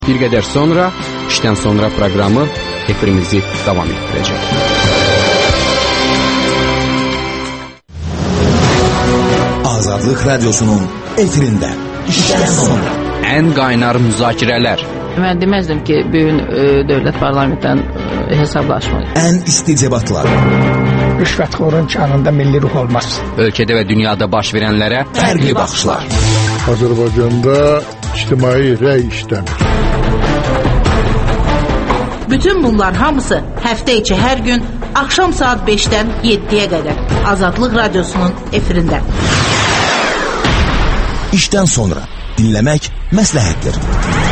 Bir qədər sonra, işdən sonra proqramı efirimizi davam etdirəcək. Azadlıq Radyosu'nun efirində işdən sonra. Ən qaynar müzakirələr. Mən deməzdim ki, bugün dövlət parlamentdən hesablaşmaq. Ən isti debatlar. Rüşvətxorun kanında milli ruh olmaz. Ölkədə və dünyada baş verənlərə fərqli baxışlar. Azərbaycanda ictimai rəy işləmir. Bütün bunlar hamısı həftə içi hər gün axşam saat 5-dən 7-yə qədər Azadlıq Radyosu'nun efirində. İşdən sonra dinləmək məsləhətdir.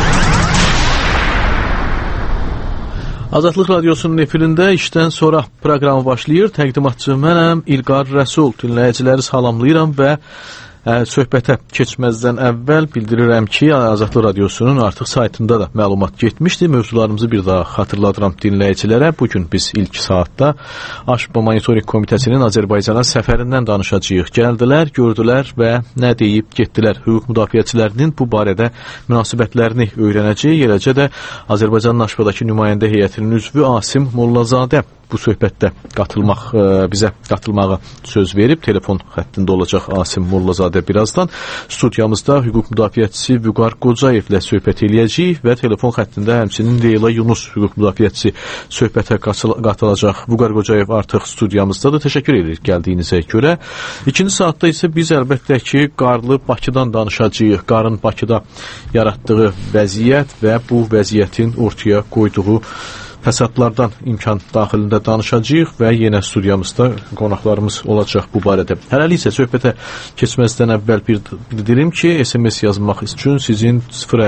Azadlıq Radyosu'nun efirində işdən sonra proqramı başlayır. Təqdimatçı mənəm, İlqar Rəsul. Dinləyiciləri salamlayıram və söhbətə keçməzdən əvvəl bildirirəm ki, Azadlıq Radyosu'nun artıq saytında da məlumat getmişdi. Mövzularımızı bir daha xatırladıram dinləyicilərə. Bugün biz ilk saatda Aşba Monitoring Komitəsinin Azərbaycana səfərindən danışacağıq. Gəldilər, gördülər və nə deyib getdilər. Hüquq müdafiəçilərinin bu barədə münasibətlərini öyrənəcəyik. Eləcə də Azərbaycanın Aşbadakı nümayəndə heyətinin üzvü Asim Mollazadə bu söhbətdə bizə qatılmağa söz verib. Telefon xəttində olacaq Asim Mollazadə birazdan. Studiyamızda hüquq müdafiəçisi Vüqar Qocayevlə söhbət eləyəcəyik və telefon xəttində həmçinin Leyla Yunus hüquq müdafiəçisi söhbətə qatılacaq. Vüqar Qocayev artıq studiyamızdadır. Təşəkkür edirik gəldiyinizə görə. İkinci saatda isə biz əlbəttə ki, qarlı Bakıdan danışacağıq. Qarın Bakıda yaratdığı vəziyyət və bu vəziyyətin ortaya qoyduğu fəsadlardan imkan daxilində danışacağıq və yenə studiyamızda qonaqlarımız olacaq bu barədə. Hələlik isə söhbətə keçməzdən əvvəl bildirim ki, SMS yazmaq üçün sizin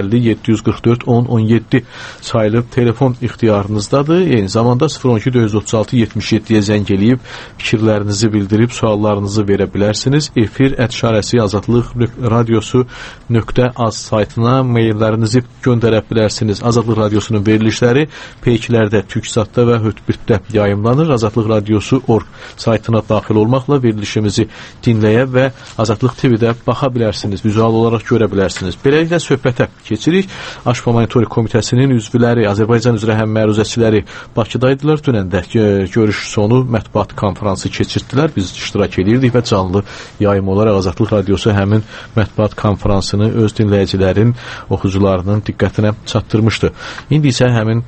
050-744-10-17 sayılı telefon ixtiyarınızdadır. Eyni zamanda 012-436-77-yə zəng eləyib fikirlərinizi bildirib suallarınızı verə bilərsiniz. Efir @ Azadlıq Radyosu.az saytına maillərinizi göndərə bilərsiniz. Azadlıq Radyosu'nun verilişləri peyklər TürkSat'da və Hötbirtdə yayımlanır. Azadlıq Radyosu.org saytına daxil olmaqla verilişimizi dinləyə və Azadlıq TV-də baxa bilərsiniz, vizual olaraq görə bilərsiniz. Beləliklə söhbətə keçirik. Aşba Monitoring Komitəsinin üzvləri, Azərbaycan üzrə həmməruzəçiləri Bakıdaydılar. Dünən də görüş sonu mətbuat konfransı keçirdilər. Biz iştirak edirdik və canlı yayım olaraq Azadlıq Radyosu həmin mətbuat konfransını öz dinləyicilərin, oxucularının diqqətinə çatdırmışdı. İndi isə həmin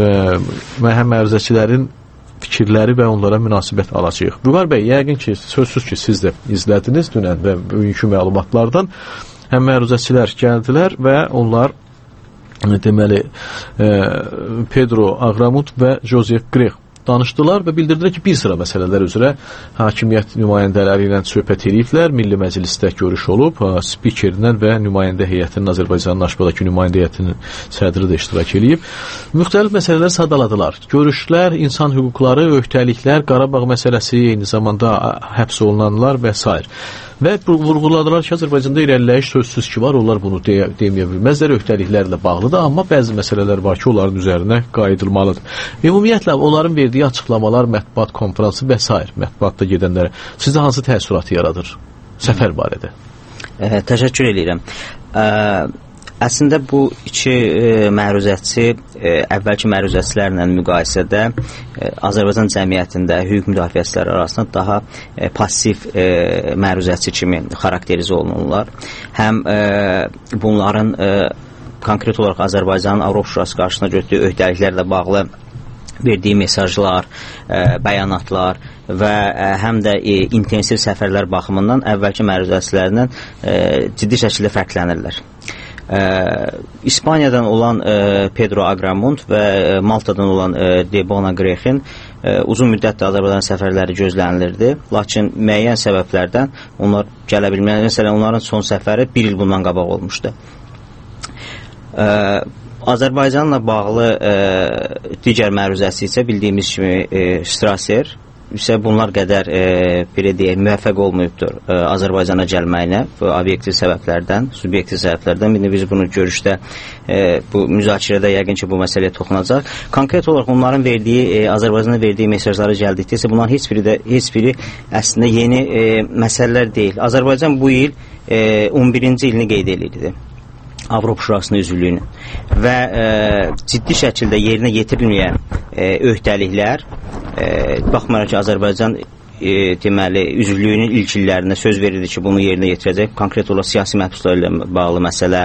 həmməruzəçilərin fikirləri və onlara münasibət alacağıq. Vüqar bəy, yəqin ki, sözsüz ki, siz də izlədiniz dünən və bugünkü məlumatlardan. Həmməruzəçilər gəldilər və onlar deməli Pedro Agramut və Joseph Grech danışdılar və bildirdilər ki, bir sıra məsələlər üzrə hakimiyyət nümayəndələri ilə söhbət ediblər. Milli Məclisdə görüş olub, spikerlə və nümayəndə heyətinin, Azərbaycanın Aşbadakı nümayəndə heyətinin sədri də iştirak edib. Müxtəlif məsələlər sadaladılar. Görüşlər, insan hüquqları, öhdəliklər, Qarabağ məsələsi, eyni zamanda həbs olunanlar və s. Və vurğuladılar ki, Azərbaycanda irəliləyiş sözsüz ki var, onlar bunu deməyə bilməzlər, öhdəliklərlə bağlıdır, amma bəzi məsələlər var ki, onların üzərinə qayıdılmalıdır. Ümumiyyətlə, onların verdiyi açıqlamalar, mətbuat konfransı və s. mətbuatda gedənlərə sizdə hansı təəssüratı yaradır səfər barədə? Təşəkkür edirəm. Əslində bu iki məruzətçi əvvəlki məruzətçilərlə müqayisədə Azərbaycan cəmiyyətində hüquq müdafiəçiləri arasında daha pasiv məruzətçi kimi xarakterizə olunurlar. Həm bunların konkret olaraq Azərbaycanın Avropa Şurası qarşısına götürdüyü öhdəliklərlə bağlı verdiyi mesajlar, bəyanatlar və həm də intensiv səfərlər baxımından əvvəlki məruzətçilərindən ciddi şəkildə fərqlənirlər. İspaniyadan olan Pedro Agramont və Maltadan olan Debona Grechin uzun müddətdə Azərbaycan səfərləri gözlənilirdi. Lakin müəyyən səbəblərdən onlar gələ bilməyən. Məsələn, onların son səfəri bir il bundan qabaq olmuşdu. Azərbaycanla bağlı digər məruzəsi isə bildiyimiz kimi Strasser isə bunlar qədər belə deyək, müvəffəq olmayıbdır Azərbaycana gəlməyinə obyektiv səbəblərdən, subyektiv səbəblərdən. Bir də biz bunu görüşdə, bu müzakirədə yəqin ki, bu məsələyə toxunacaq. Konkret olaraq onların verdiyi, Azərbaycana verdiyi mesajları gəldikdə isə bunların heç biri əslində yeni məsələlər deyil. Azərbaycan bu il 11-ci ilini qeyd edirdi. Avropa Şurasının üzvlüyünü və ciddi şəkildə yerinə yetirilməyən öhdəliklər, baxmayaraq ki, Azərbaycan deməli, üzvlüyünün ilk illərində söz verirdi ki, bunu yerinə yetirəcək. Konkret olaraq siyasi məhbuslarla bağlı məsələ,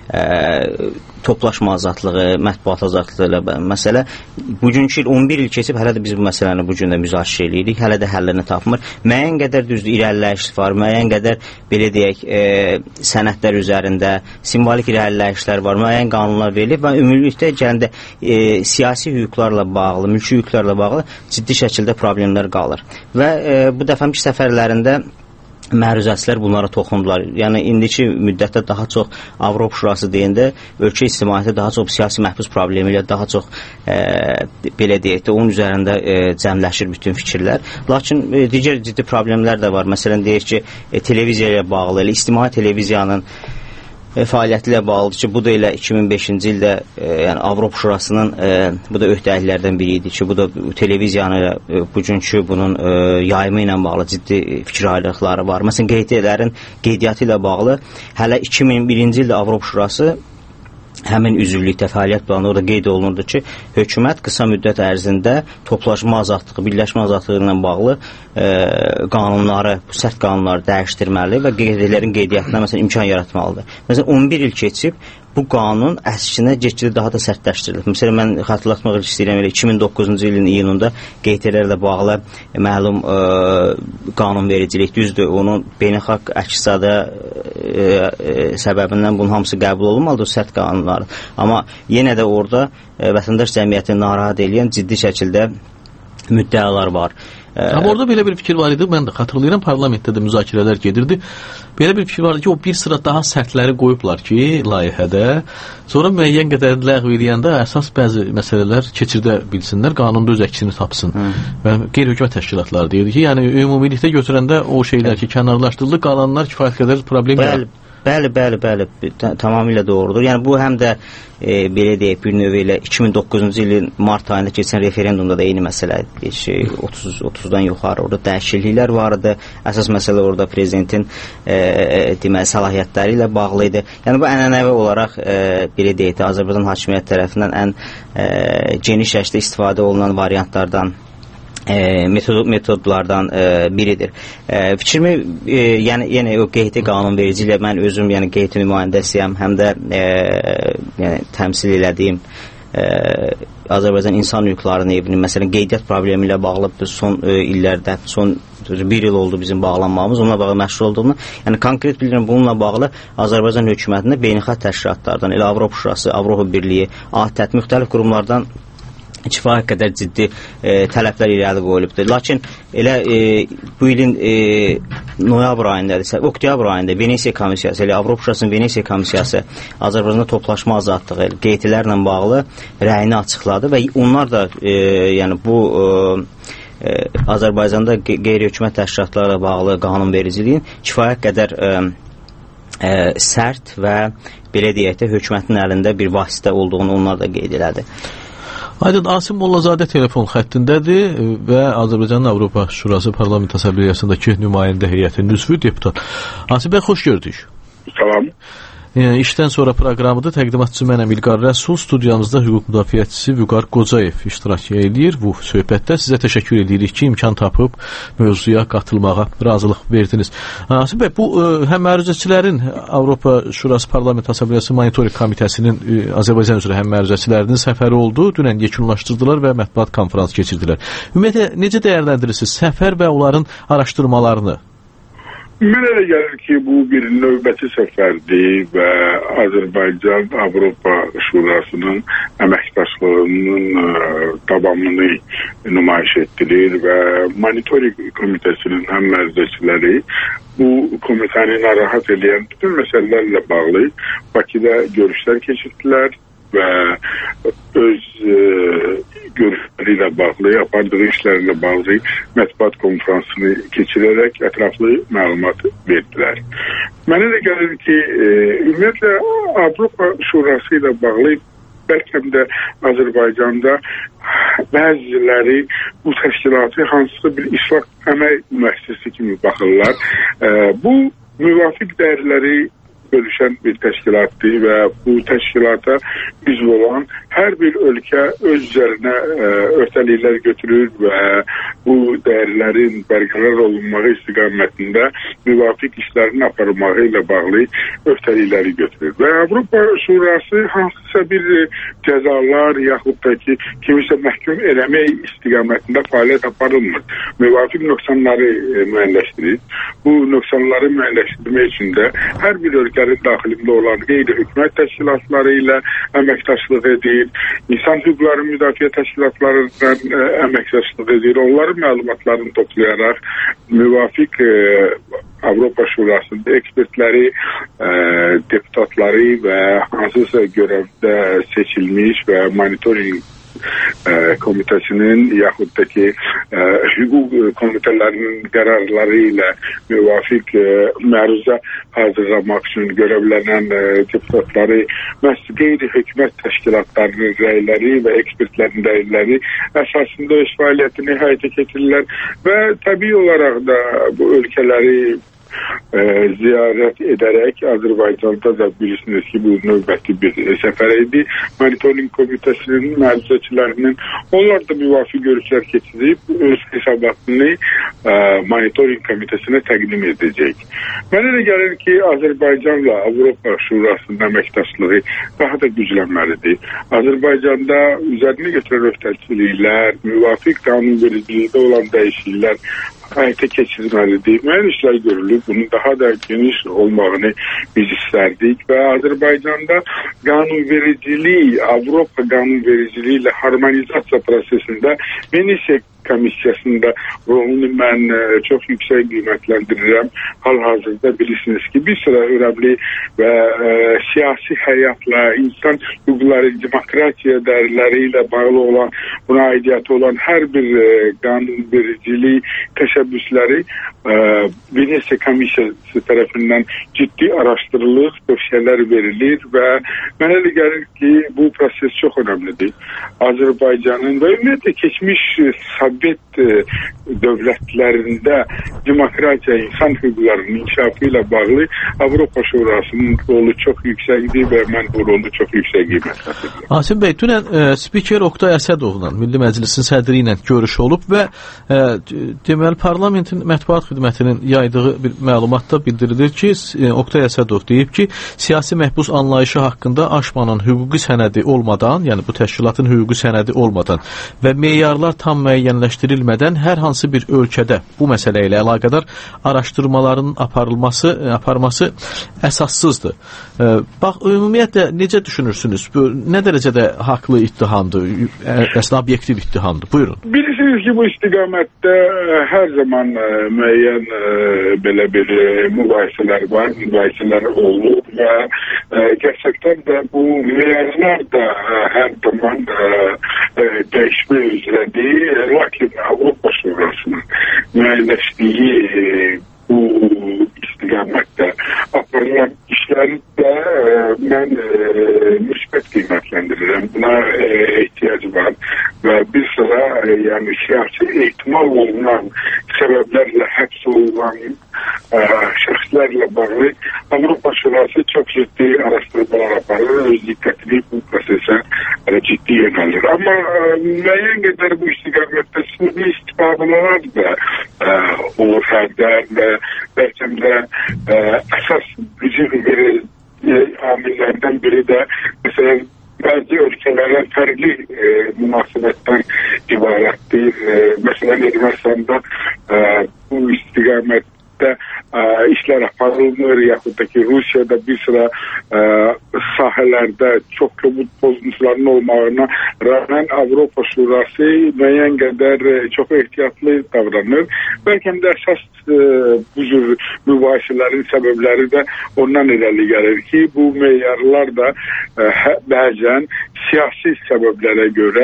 toplaşma azadlığı, mətbuat azadlığı ilə məsələ. Bugünkü il 11 il keçib, hələ də biz bu məsələni bu gün də müzakirə edirik. Hələ də həllini tapmır. Müəyyən qədər düzdür, irəliləyiş var, müəyyən qədər belə deyək, sənədlər üzərində simvolik irəliləyişlər var, müəyyən qanunlar verilir və ümumilikdə gəndə siyasi hüquqlarla bağlı, mülki hüquqlarla bağlı ciddi şəkildə problemlər qalır. Və bu dəfəmki səfərlərində məruzəçilər bunlara toxundular. Yəni, indiki müddətdə daha çox Avropa Şurası deyəndə ölkə ictimaiyyəti daha çox siyasi məhbus problemi ilə daha çox belə deyək də, onun üzərində cəmləşir bütün fikirlər. Lakin digər ciddi problemlər də var. Məsələn, deyək ki, televiziya ilə bağlı, ictimai televiziyanın fəaliyyəti ilə bağlıdır ki, bu da elə 2005-ci ildə yəni Avropa Şurasının bu da öhdəliklərdən biri idi ki, bu da televiziyanı bugünkü bunun yayımı ilə bağlı ciddi fikir ayrılıqları var. Məsələn, QT-lərin qeydiyyatı ilə bağlı hələ 2001-ci ildə Avropa Şurası həmin üzvlükdə fəaliyyət planı orada qeyd olunurdu ki, hökumət qısa müddət ərzində toplaşma azadlığı, birləşmə azadlığı ilə bağlı qanunları, bu sərt qanunları dəyişdirməli və QT-lərin qeydiyyatına məsələn imkan yaratmalıdır. Məsələn, 11 il keçib bu qanun əksinə getdikcə daha da sərtləşdirilib. Məsələn, mən xatırlatmaq istəyirəm, 2009-cu ilin iyununda QT-lərlə bağlı məlum qanunvericilik düzdür, onun beynəlxalq əks-sada səbəbindən bunun hamısı qəbul olunmalıdır, sərt qanunlar. Amma yenə də orada vətəndaş cəmiyyətini narahat edən ciddi şəkildə müddəalar var. Amma orada belə bir fikir var idi, mən də xatırlayıram, parlamentdə də müzakirələr gedirdi. Belə bir fikir var idi ki, o bir sıra daha sərtləri qoyublar ki, layihədə, sonra müəyyən qədər ləğv eləyəndə əsas bəzi məsələlər keçirdə bilsinlər, qanunda öz əksini tapsın. Və qeyri-hökumət təşkilatları deyirdi ki, yəni ümumilikdə götürəndə o şeylər ki, kənarlaşdırıldı, qalanlar kifayət qədər problem var. Bəli, tamamilə doğrudur. Yəni bu həm də belə deyək, bir növ ilə 2009-cu ilin mart ayında keçən referendumda da eyni məsələ 30-dan yuxarı orada dəyişikliklər var idi. Əsas məsələ orada prezidentin deməli səlahiyyətləri ilə bağlı idi. Yəni bu ənənəvi olaraq belə deyək, Azərbaycan hakimiyyəti tərəfindən ən geniş şəkildə istifadə olunan variantlardan metodlardan biridir. Fikrimi, yəni yenə o QT qanunverici ilə mən özüm, yəni QT nümayəndəsiyəm, həm də yəni təmsil elədiyim Azərbaycan İnsan Hüquqlarının evinin məsələn qeydiyyat problemi ilə bağlı son illərdə, son bir il oldu bizim bağlanmamız, onunla bağlı məşğul olduğunu, yəni konkret bilirəm bununla bağlı Azərbaycan hökumətində beynəlxalq təşkilatlardan, elə Avropa Şurası, Avropa Birliyi, ATƏT, müxtəlif qurumlardan kifayət qədər ciddi tələblər irəli qoyulubdur. Lakin elə bu ilin noyabr ayındadır, oktyabr ayında Venesiya komissiyası, elə Avropa Şurasının Venesiya komissiyası Azərbaycanda toplaşma azadlığı, QT-lərlə bağlı rəyini açıqladı və onlar da yəni bu Azərbaycanda qeyri-hökumət təşkilatlarla bağlı qanunvericiliyin kifayət qədər sərt və belə deyək də hökumətin əlində bir vasitə olduğunu onlar da qeyd elədi. Aydın, Asim Mollazadə telefon xəttindədir və Azərbaycanın Avropa Şurası Parlament Assamblyasındakı nümayəndə heyətinin üzvü deputat. Asim bəy, xoş gördük. Salam. İşdən sonra proqramıdır. Təqdimatçı mənəm İlqar Rəsul, studiyamızda hüquq müdafiəçisi Vüqar Qocayev iştirak edir bu söhbətdə. Sizə təşəkkür edirik ki, imkan tapıb mövzuya qatılmağa razılıq verdiniz. Asim bəy, bu həm məruzəçilərin Avropa Şurası Parlament Assambleyası Monitoring Komitəsinin Azərbaycan üzrə həm məruzəçilərinin səfəri oldu. Dünən yekunlaşdırdılar və mətbuat konfransı keçirdilər. Ümumiyyətlə, necə dəyərləndirirsiniz səfər və onların araşdırmalarını? Mənə elə gəlir ki, bu bir növbəti səfərdir və Azərbaycan Avropa Şurasının əməkdaşlığının davamını nümayiş etdirir və monitoring komitəsinin həm məruzəçiləri bu komitəni narahat edən bütün məsələlərlə bağlı Bakıda görüşlər keçirdilər və öz görüşləri ilə bağlı, apardığı işlərlə bağlı mətbuat konferansını keçirərək ətraflı məlumat verdilər. Mənə də gəlir ki, ümumiyyətlə Avropa Şurası ilə bağlı bəlkə də Azərbaycanda bəziləri bu təşkilatı hansısa bir islah əmək müəssisəsi kimi baxırlar. Bu müvafiq dəyərləri bölüşən bir təşkilatdır və bu təşkilata üzv olan hər bir ölkə öz üzərinə öhdəliklər götürür və bu dəyərlərin bərqərar olunması istiqamətində müvafiq işlərin aparılması ilə bağlı öhdəlikləri götürür. Və Avropa Şurası hansısa bir cəzalar yaxud da ki, kimisə məhkum eləmək istiqamətində fəaliyyət aparılmır. Müvafiq nöqsanları müəyyənləşdirir. Bu nöqsanları müəyyənləşdirmək üçün də hər bir ölkənin daxilində olan qeyri-hökumət təşkilatları ilə əməkdaşlıq edir, insan hüquqları müdafiə təşkilatlarından əməkdaşlıq edir. Onların məlumatlarını toplayaraq müvafiq Avropa Şurasında ekspertləri, deputatları və hansısa görevdə seçilmiş və monitoring komitəsinin yaxud da ki hüquq komitələrinin qərarları ilə müvafiq məruzə hazırlamaq üçün görevlənən deputatları məhz qeyri-hökumət təşkilatlarının rəyləri və ekspertlərin rəyləri əsasında öz fəaliyyətini həyata keçirirlər və təbii olaraq da bu ölkələri ziyarət edərək Azərbaycanda da bilirsiniz ki, bu növbəti bir səfər idi. Monitoring komitəsinin məruzəçilərinin onlar da müvafiq görüşlər keçirib öz hesabatını monitoring komitəsinə təqdim edəcək. Mənə elə gəlir ki, Azərbaycanla Avropa Şurasının əməkdaşlığı daha da güclənməlidir. Azərbaycanda üzərinə götürən öhdəliklər, müvafiq qanunvericilikdə olan dəyişikliklər həyata keçirilməlidir. Müəyyən işlər görülür. Bunun daha da geniş olmağını biz istərdik və Azərbaycanda qanunvericiliyi, Avropa qanunvericiliyi ilə harmonizasiya prosesində Venesiya komissiyasında rolunu mən çox yüksək qiymətləndirirəm. Hal-hazırda bilirsiniz ki, bir sıra önəmli və siyasi həyatla, insan hüquqları, demokratiya dəyərləri ilə bağlı olan, buna aidiyyatı olan hər bir qanunvericilik təşəbbüsləri Venesiya komissiyası tərəfindən ciddi araşdırılır, tövsiyələr verilir və mənə elə gəlir ki, bu proses çox önəmlidir. Azərbaycanın və ümumiyyətlə keçmiş Sovet dövlətlərində demokratiya, insan hüquqlarının inkişafı ilə bağlı Avropa Şurasının rolu çox yüksəkdir və mən bu rolu çox yüksək qiymətləndirirəm. Asim bəy, dünən spiker Oqtay Əsədovla Milli Məclisin sədri ilə görüş olub və deməli parlamentin mətbuat xidmətinin yaydığı bir məlumatda bildirilir ki, Oqtay Əsədov deyib ki, siyasi məhbus anlayışı haqqında Aşmanın hüquqi sənədi olmadan, yəni bu təşkilatın hüquqi sənədi olmadan və meyarlar tam müəyyənləşdirilmədən hər hansı bir ölkədə bu məsələ ilə əlaqədar araşdırmaların aparması əsassızdır. Bax, ümumiyyətlə necə düşünürsünüz? Bu nə dərəcədə haqlı ittihamdır, əslində obyektiv ittihamdır? Buyurun. Bilirsiniz ki, bu istiqamətdə hər zaman müəyyən belə bir mübahisələr var, mübahisələr olur və gerçəkdən də bu meyarlar da hər zaman dəyişmə üzrədir. Lakin Avropa Şurasının müəyyənləşdiyi bu istiqamətdə aparılan işləri də mən müsbət qiymətləndirirəm. Buna ehtiyac var və bir sıra yəni siyasi ehtimal olunan səbəblərlə həbs olunan şəxslərlə bağlı Avropa Şurası çox ciddi araşdırmalar aparır, öz diqqətini bu prosesə ciddi yönəlir. Amma müəyyən qədər bu istiqamətdə sınırlı istifadələr də olur hərdən və bəlkə də əsas gücün amillərdən biri də məsələn bəzi ölkələrə fərqli münasibətdən ibarətdir. Məsələn, Ermənistanda bu istiqamətdə işlər aparılmır, yaxud da ki, Rusiyada bir sıra sahələrdə çox kobud pozuntuların olmağına rağmen Avropa Şurası müəyyən qədər çox ehtiyatlı davranır. Bəlkə də əsas bu cür mübahisələrin səbəbləri də ondan irəli gəlir ki, bu meyarlar da bəzən siyasi səbəblərə görə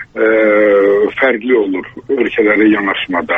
fərqli olur ölkələrə yanaşmada.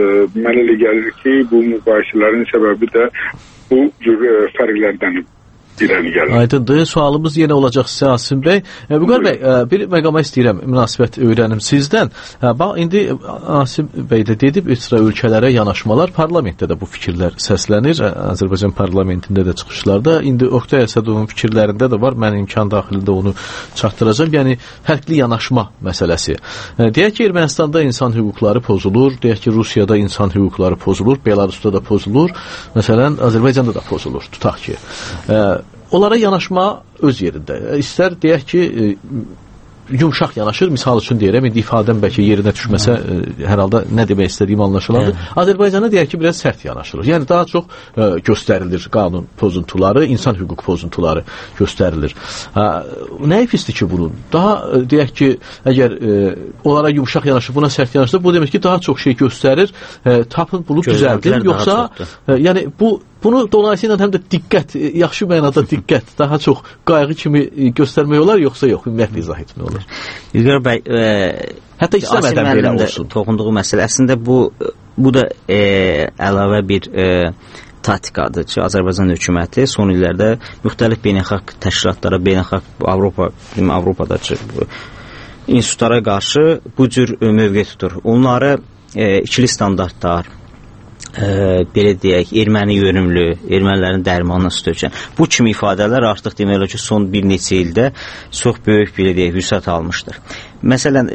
Mənə elə gəlir ki, bu mübahisələrin səbəbi də bu cür fərqlərdəndir. irəli gəlir. Aydındır. Sualımız yenə olacaq sizə Asim bəy. Vüqar bəy, bir məqama istəyirəm münasibət öyrənim sizdən. Bax, indi Asim bəy də dedib, üç ölkələrə yanaşmalar, parlamentdə də bu fikirlər səslənir. Azərbaycan parlamentində də çıxışlarda. İndi Oqtay Əsədovun fikirlərində də var. Mən imkan daxilində onu çatdıracağım. Yəni, fərqli yanaşma məsələsi. Deyək ki, Ermənistanda insan hüquqları pozulur. Deyək ki, Rusiyada insan hüquqları pozulur. Belarusda da pozulur. Məsələn, Azərbaycanda da pozulur. Tutaq ki. Onlara yanaşma öz yerində. İstər deyək ki, yumşaq yanaşır, misal üçün deyirəm, indi ifadəm bəlkə yerinə düşməsə, hər halda nə demək istədiyim anlaşılandır. Azərbaycana deyək ki, biraz sərt yanaşılır. Yəni, daha çox göstərilir qanun pozuntuları, insan hüquq pozuntuları göstərilir. Nəyə pisdir ki bunun? Daha deyək ki, əgər onlara yumşaq yanaşır, buna sərt yanaşır, bu demək ki, daha çox şey göstərir, tapın bunu düzəldir, yoxsa, yəni, bunu dolayısıyla həm də diqqət, yaxşı mənada diqqət, daha çox qayğı kimi göstərmək olar, yoxsa yox, ümumiyyətlə izah etmək olar. İlqar bəy, hətta istəmədən belə olsun. Toxunduğu məsələ, əslində bu da əlavə bir taktikadır ki, Azərbaycan hökuməti son illərdə müxtəlif beynəlxalq təşkilatlara, beynəlxalq Avropadakı institutlara qarşı bu cür mövqe tutur. Onları ikili standartlar, belə deyək, erməni yönümlü, ermənilərin dərmanına stökən. Bu kimi ifadələr artıq demək olar ki, son bir neçə ildə çox böyük, belə deyək, vüsət almışdır. Məsələn,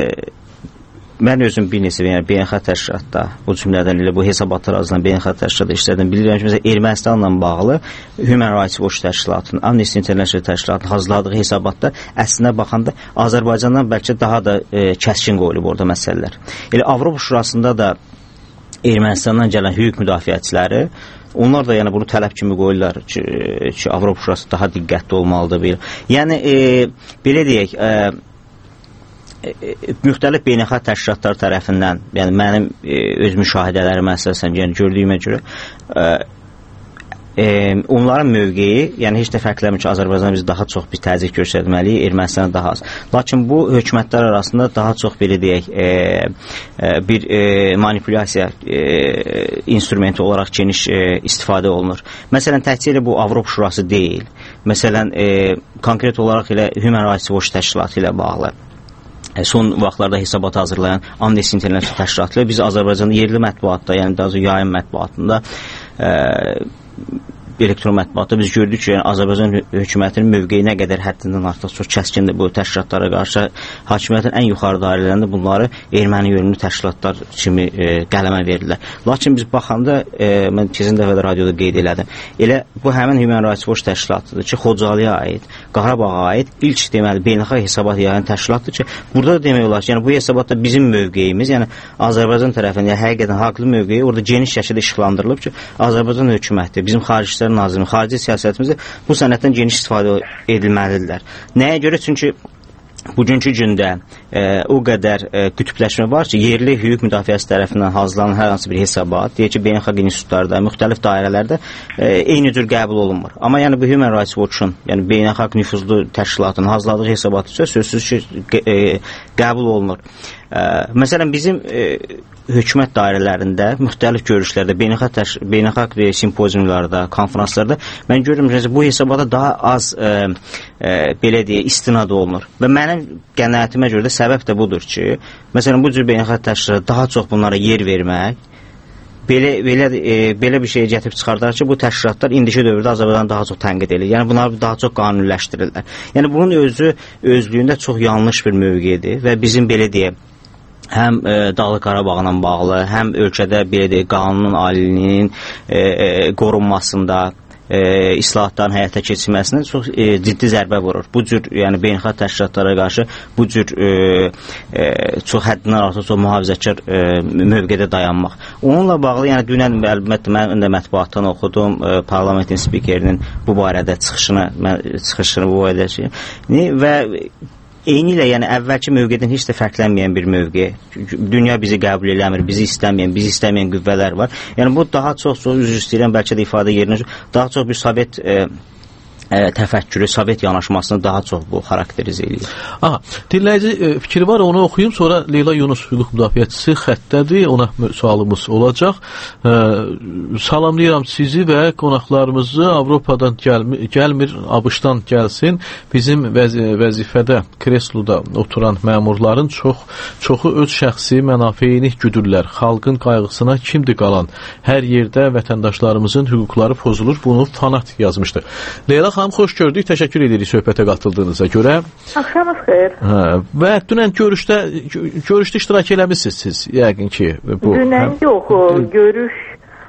mən özüm bir neçə beynəlxalq təşkilatda, bu cümlədən ilə bu hesabatlar azından beynəlxalq təşkilatda işlədim. Bilirəm ki, məsələn, Ermənistanla bağlı Human Rights Watch təşkilatının, Amnesty International təşkilatının hazırladığı hesabatda əslində baxanda Azərbaycandan bəlkə daha da kəskin qoyulub orada məsələlər. Elə Avropa Şurasında da Ermənistandan gələn hüquq müdafiəçiləri, onlar da yəni bunu tələb kimi qoyurlar ki, Avropa Şurası daha diqqətli olmalıdır. Yəni, belə deyək, müxtəlif beynəlxalq təşkilatlar tərəfindən, yəni mənim öz müşahidələrimə əsasən, yəni gördüyümə görə, onların mövqeyi, yəni heç də fərqləmir ki, Azərbaycan biz daha çox bir təzyiq göstərməliyik, Ermənistana daha az. Lakin bu hökumətlər arasında daha çox belə deyək, bir manipulyasiya instrumenti olaraq geniş istifadə olunur. Məsələn, təkcə bu Avropa Şurası deyil. Məsələn, konkret olaraq elə Human Rights Watch təşkilatı ilə bağlı son vaxtlarda hesabat hazırlayan Amnesty International təşkilatı biz Azərbaycanda yerli mətbuatda, yəni daha yayın mətbuatında elektron mətbuatda biz gördük ki, yəni Azərbaycan hökumətinin mövqeyi nə qədər həddindən artıq çox kəskindir bu təşkilatlara qarşı. Hakimiyyətin ən yuxarı dairələrində bunları erməni yönümlü təşkilatlar kimi qələmə verirlər. Lakin biz baxanda, mən keçən dəfə də radioda qeyd elədim, elə bu həmin Human Rights Watch təşkilatıdır ki, Xocalıya aid, Qarabağa aid ilk deməli beynəlxalq hesabat yayan təşkilatdır ki, burada da demək olar ki, yəni bu hesabatda bizim mövqeyimiz, yəni Azərbaycan tərəfindən yəni, həqiqətən haqlı mövqeyi orada geniş şəkildə işıqlandırılıb ki, Azərbaycan hökuməti, bizim xarici Nazirinin xarici siyasətimizdə bu sənətdən geniş istifadə edilməlidirlər. Nəyə görə? Çünki bugünkü gündə o qədər qütbləşmə var ki, yerli hüquq müdafiəsi tərəfindən hazırlanan hər hansı bir hesabat, deyək ki, beynəlxalq institutlarda, müxtəlif dairələrdə eyni cür qəbul olunmur. Amma yəni bu Human Rights Watch-un, yəni beynəlxalq nüfuzlu təşkilatının hazırladığı hesabat isə sözsüz ki, qəbul olunur. Məsələn, bizim hökumət dairələrində, müxtəlif görüşlərdə, beynəlxalq simpoziumlarda, konferanslarda mən görürüm ki, bu hesabata daha az belə deyə istinad olunur. Və mənim qənaətimə görə də səbəb də budur ki, məsələn, bu cür beynəlxalq təşkilatlara daha çox bunlara yer vermək, belə bir şey gətirib çıxardar ki, bu təşkilatlar indiki dövrdə Azərbaycanı daha çox tənqid edir. Yəni, bunları daha çox qanuniləşdirirlər. Yəni, bunun özlüyündə çox yanlış bir mövqedir və bizim belə deyək, həm Dağlıq Qarabağla bağlı, həm ölkədə belə deyək, qanunun aliliyinin qorunmasında, islahatların həyata keçirməsində çox ciddi zərbə vurur. Bu cür, yəni beynəlxalq təşkilatlara qarşı bu cür çox həddindən artıq çox mühafizəkar mövqedə dayanmaq. Onunla bağlı, yəni dünən əlbəttə mən də mətbuatdan oxudum parlamentin spikerinin bu barədə çıxışını bu barədə və eyni ilə, yəni əvvəlki mövqedən heç də fərqlənməyən bir mövqe. Dünya bizi qəbul eləmir, bizi istəməyən qüvvələr var. Yəni bu daha çox üzr istəyirəm, bəlkə də ifadə yerinə daha çox bir Sovet təfəkkürü, Sovet yanaşmasını daha çox bu xarakterizə edir. Aha, dinləyici fikri var, onu oxuyum, sonra Leyla Yunus hüquq müdafiəçisi xəttədir, ona sualımız olacaq. Salamlayıram sizi və qonaqlarımızı. Avropadan gəlmir, ABŞ-dan gəlsin. Bizim vəzifədə, kresloda oturan məmurların çoxu öz şəxsi mənafeyini güdürlər. Xalqın qayğısına kimdir qalan? Hər yerdə vətəndaşlarımızın hüquqları pozulur. Bunu Fanat yazmışdı. Leyla xanım, xoş gördük. Təşəkkür edirik söhbətə qatıldığınıza görə. Axşamınız xeyir. Və dünən görüşdə iştirak eləmişsiniz siz, yəqin ki. Dünən yox, görüş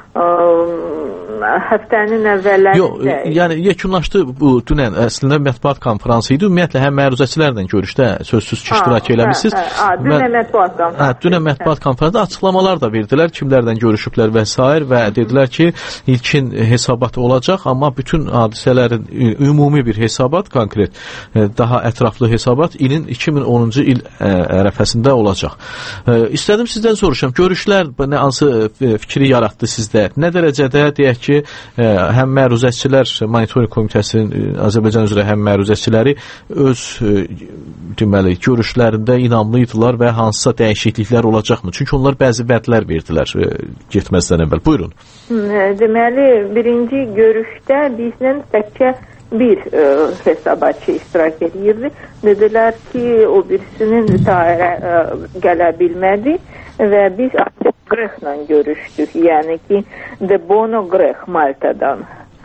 həftənin əvvəllərində. Yox, yəni yekunlaşdı bu dünən əslində mətbuat konfransı idi. Ümumiyyətlə həm məruzəçilərlə görüşdə sözsüz ki, iştirak eləmişsiniz. Dünən mətbuat konfransı. Dünən mətbuat konfransında açıqlamalar da verdilər, kimlərlə görüşüblər və s. və dedilər ki, ilkin hesabat olacaq, amma bütün hadisələrin ümumi bir hesabat, konkret, daha ətraflı hesabat ilin 2010-cu il ərəfəsində olacaq. İstədim sizdən soruşam, görüşlər hansı fikri yaratdı sizdə? Nə dərəcədə deyək ki, həm məruzəçilər, monitoring komitəsinin Azərbaycan üzrə həm məruzəçiləri öz deməli görüşlərində inamlı idilər və hansısa dəyişikliklər olacaqmı? Çünki onlar bəzi vədlər verdilər getməzdən əvvəl. Buyurun. Deməli, birinci görüşdə bizlə təkcə bir hesabatçı iştirak edirdi. Dedilər ki, o birisinin dairə gələ bilmədi və biz Grex'la görüşdük. Yəni ki, De Bono Grex Maltadan.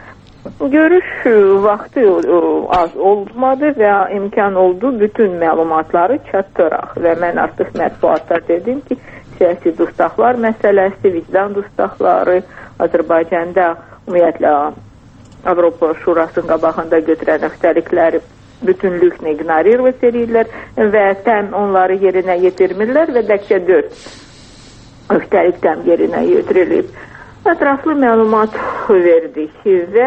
Görüş vaxtı az olmadı və imkan oldu bütün məlumatları çatdıraq. Və mən artıq mətbuatda dedim ki, siyasi dustaqlar məsələsi, vicdan dustaqları Azərbaycanda ümumiyyətlə Avropa Şurasının qabağında götürən öhdəlikləri bütünlüklə ignorirovat edirlər və təm onları yerinə yetirmirlər və təkcə 4 öhdəlikdən yerinə yetirilib. Ətraflı məlumat verdik və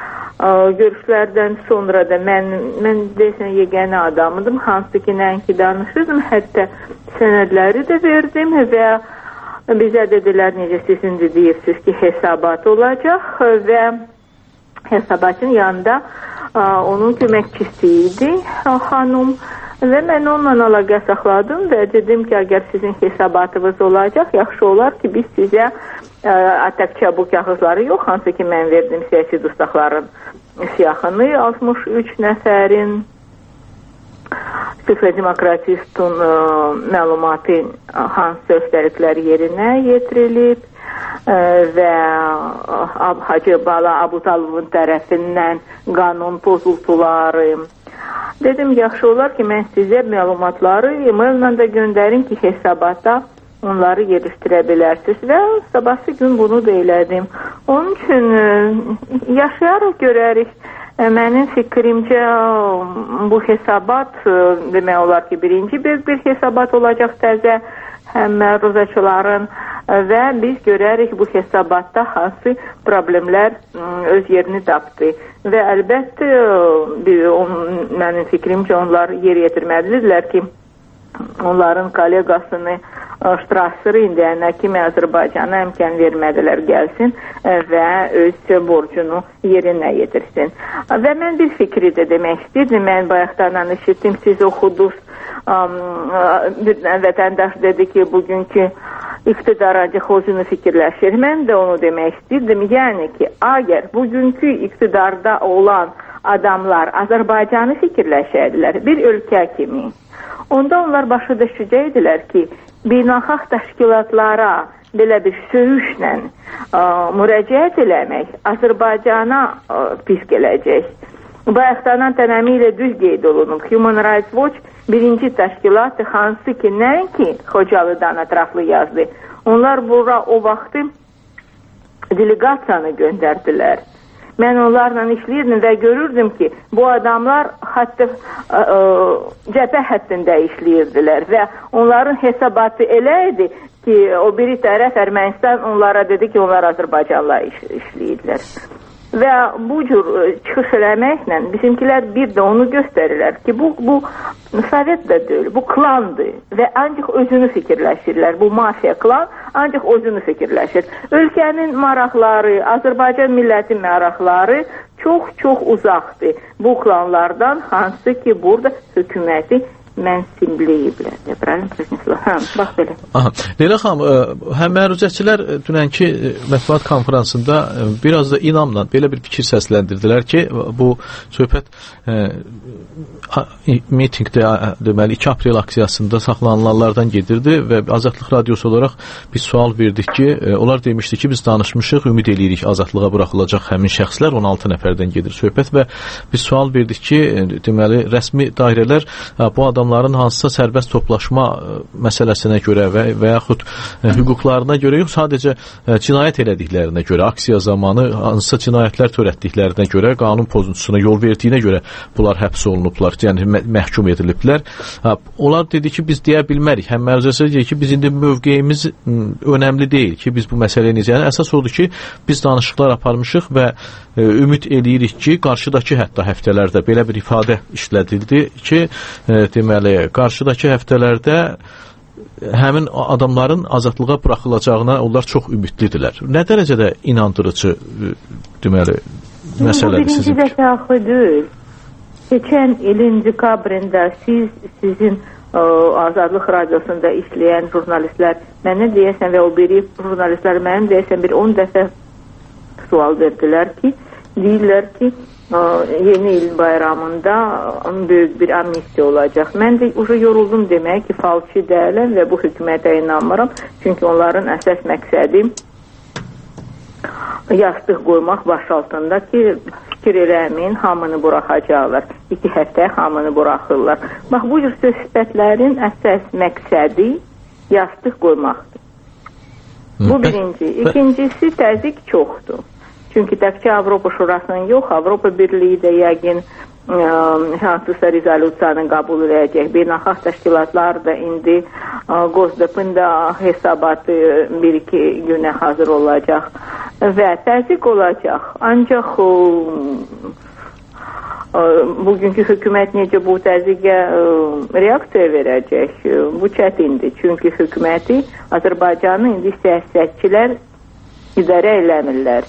görüşlərdən sonra da mən desən yeganə adamıdım, hansı ki nəinki danışırdım, hətta sənədləri də verdim və bizə dedilər, necə siz indi deyirsiniz ki, hesabat olacaq və hesabatın yanında onun köməkçisi idi xanım. Və mən onunla əlaqə saxladım və dedim ki, əgər sizin hesabatınız olacaq, yaxşı olar ki, biz sizə təkcə bu kağızları yox, hansı ki, mən verdim siyasi dustaqların siyahını 63 nəfərin sülh və demokratistun məlumatı hansı öhdəlikləri yerinə yetirilib və Hacı Bala Abutalvın tərəfindən qanun pozuntuları. Dedim, yaxşı olar ki, mən sizə məlumatları e-maillə də göndərim ki, hesabata onları yetişdirə bilərsiniz və sabahsı gün bunu da elədim. Onun üçün yaşayaraq görərik. Mənim fikrimcə bu hesabat demək olar ki, birinci bir hesabat olacaq təzə həm məruzəçilərin və biz görərik bu hesabatda hansı problemlər öz yerini tapdı. Və əlbəttə mənim fikrimcə onlar yer yetirməlidirlər ki, onların kollegasını Ştrasseri indiyənə kimi Azərbaycana imkan vermədilər gəlsin və öz borcunu yerinə yetirsin. Və mən bir fikri də demək istəyirdim. Mən bayaqdan eşitdim, siz oxudunuz. Vətəndaş dedi ki, bugünkü iqtidar ancaq özünü fikirləşir. Mən də onu demək istəyirdim. Yəni ki, əgər bugünkü iqtidarda olan adamlar Azərbaycanı fikirləşəydilər bir ölkə kimi, onda onlar başa düşəcəkdilər ki, beynəlxalq təşkilatlara belə bir söyüşlə müraciət eləmək Azərbaycana pis gələcək. Bayaqdan təməmilə düz qeyd olunub. Human Rights Watch birinci təşkilatı hansı ki, nəinki Xocalıdan ətraflı yazdı. Onlar bura o vaxtı delegasiyanı göndərdilər. Mən onlarla işləyirdim və görürdüm ki, bu adamlar hətta cəbhə həddində işləyirdilər və onların hesabatı elə idi ki, o biri tərəf Ermənistan onlara dedi ki, onlar Azərbaycanla işləyirlər. Və bu cür çıxış eləməklə bizimkilər bir də onu göstərirlər ki, bu Sovet də deyil, bu klandır və ancaq özünü fikirləşirlər. Bu mafiya klan ancaq özünü fikirləşir. Ölkənin maraqları, Azərbaycan millətin maraqları çox uzaqdır bu klanlardan, hansı ki burada hökuməti mənsimləyiblər. Bax belə. Leyla xanım, həm məruzəçilər dünənki mətbuat konferansında biraz da inamla belə bir fikir səsləndirdilər ki, bu söhbət mitingdə, deməli 2 aprel aksiyasında saxlanılanlardan gedirdi və Azadlıq Radiosu olaraq biz sual verdik ki, onlar demişdi ki, biz danışmışıq, ümid eləyirik azadlığa buraxılacaq həmin şəxslər, 16 nəfərdən gedir söhbət və biz sual verdik ki, deməli rəsmi dairələr bu adamların hansısa sərbəst toplaşma məsələsinə görə və yaxud hüquqlarına görə yox, sadəcə cinayət elədiklərinə görə, aksiya zamanı hansısa cinayətlər törətdiklərinə görə, qanun pozuntusuna yol verdiyinə görə bunlar həbs olunublar, yəni məhkum ediliblər. Onlar dedi ki, biz deyə bilmərik. Həm məruzəçilər deyir ki, biz indi mövqeyimiz önəmli deyil ki, biz bu məsələyə necə. Yəni əsas odur ki, biz danışıqlar aparmışıq və ümid eləyirik ki, qarşıdakı hətta həftələrdə belə bir ifadə işlədildi ki, deməli, qarşıdakı həftələrdə həmin adamların azadlığa buraxılacağına onlar çox ümidlidirlər. Nə dərəcədə inandırıcı, deməli, məsələdir sizin? Bu birinci dəfə axı deyil. Keçən ilin dekabrında sizin Azadlıq Radiosunda işləyən jurnalistlər mənə deyəsən və o biri jurnalistlər mənə deyəsən bir 10 dəfə sual verdilər ki, deyirlər ki, yeni il bayramında böyük bir amnistiya olacaq. Mən də yoruldum demək ki, falçı deyiləm və bu hökumətə inanmıram. Çünki onların əsas məqsədi yastıq qoymaq baş altında ki, fikir eləmin, hamını buraxacaqlar. 2 həftə hamını buraxırlar. Bax, bu cür söhbətlərin əsas məqsədi yastıq qoymaqdır. Bu birinci. İkincisi, təzyiq çoxdur. Çünki təkcə Avropa Şurasının yox, Avropa Birliyi də yəqin hansısa rezolüsiyanı qəbul edəcək. Beynəlxalq təşkilatlar da indi Qozdapın da hesabatı 1-2 günə hazır olacaq və təzyiq olacaq. Ancaq bugünkü hökumət necə bu təzyiqə reaksiya verəcək? Bu çətindir. Çünki hökuməti Azərbaycanı indi siyasətçilər idarə eləmirlər.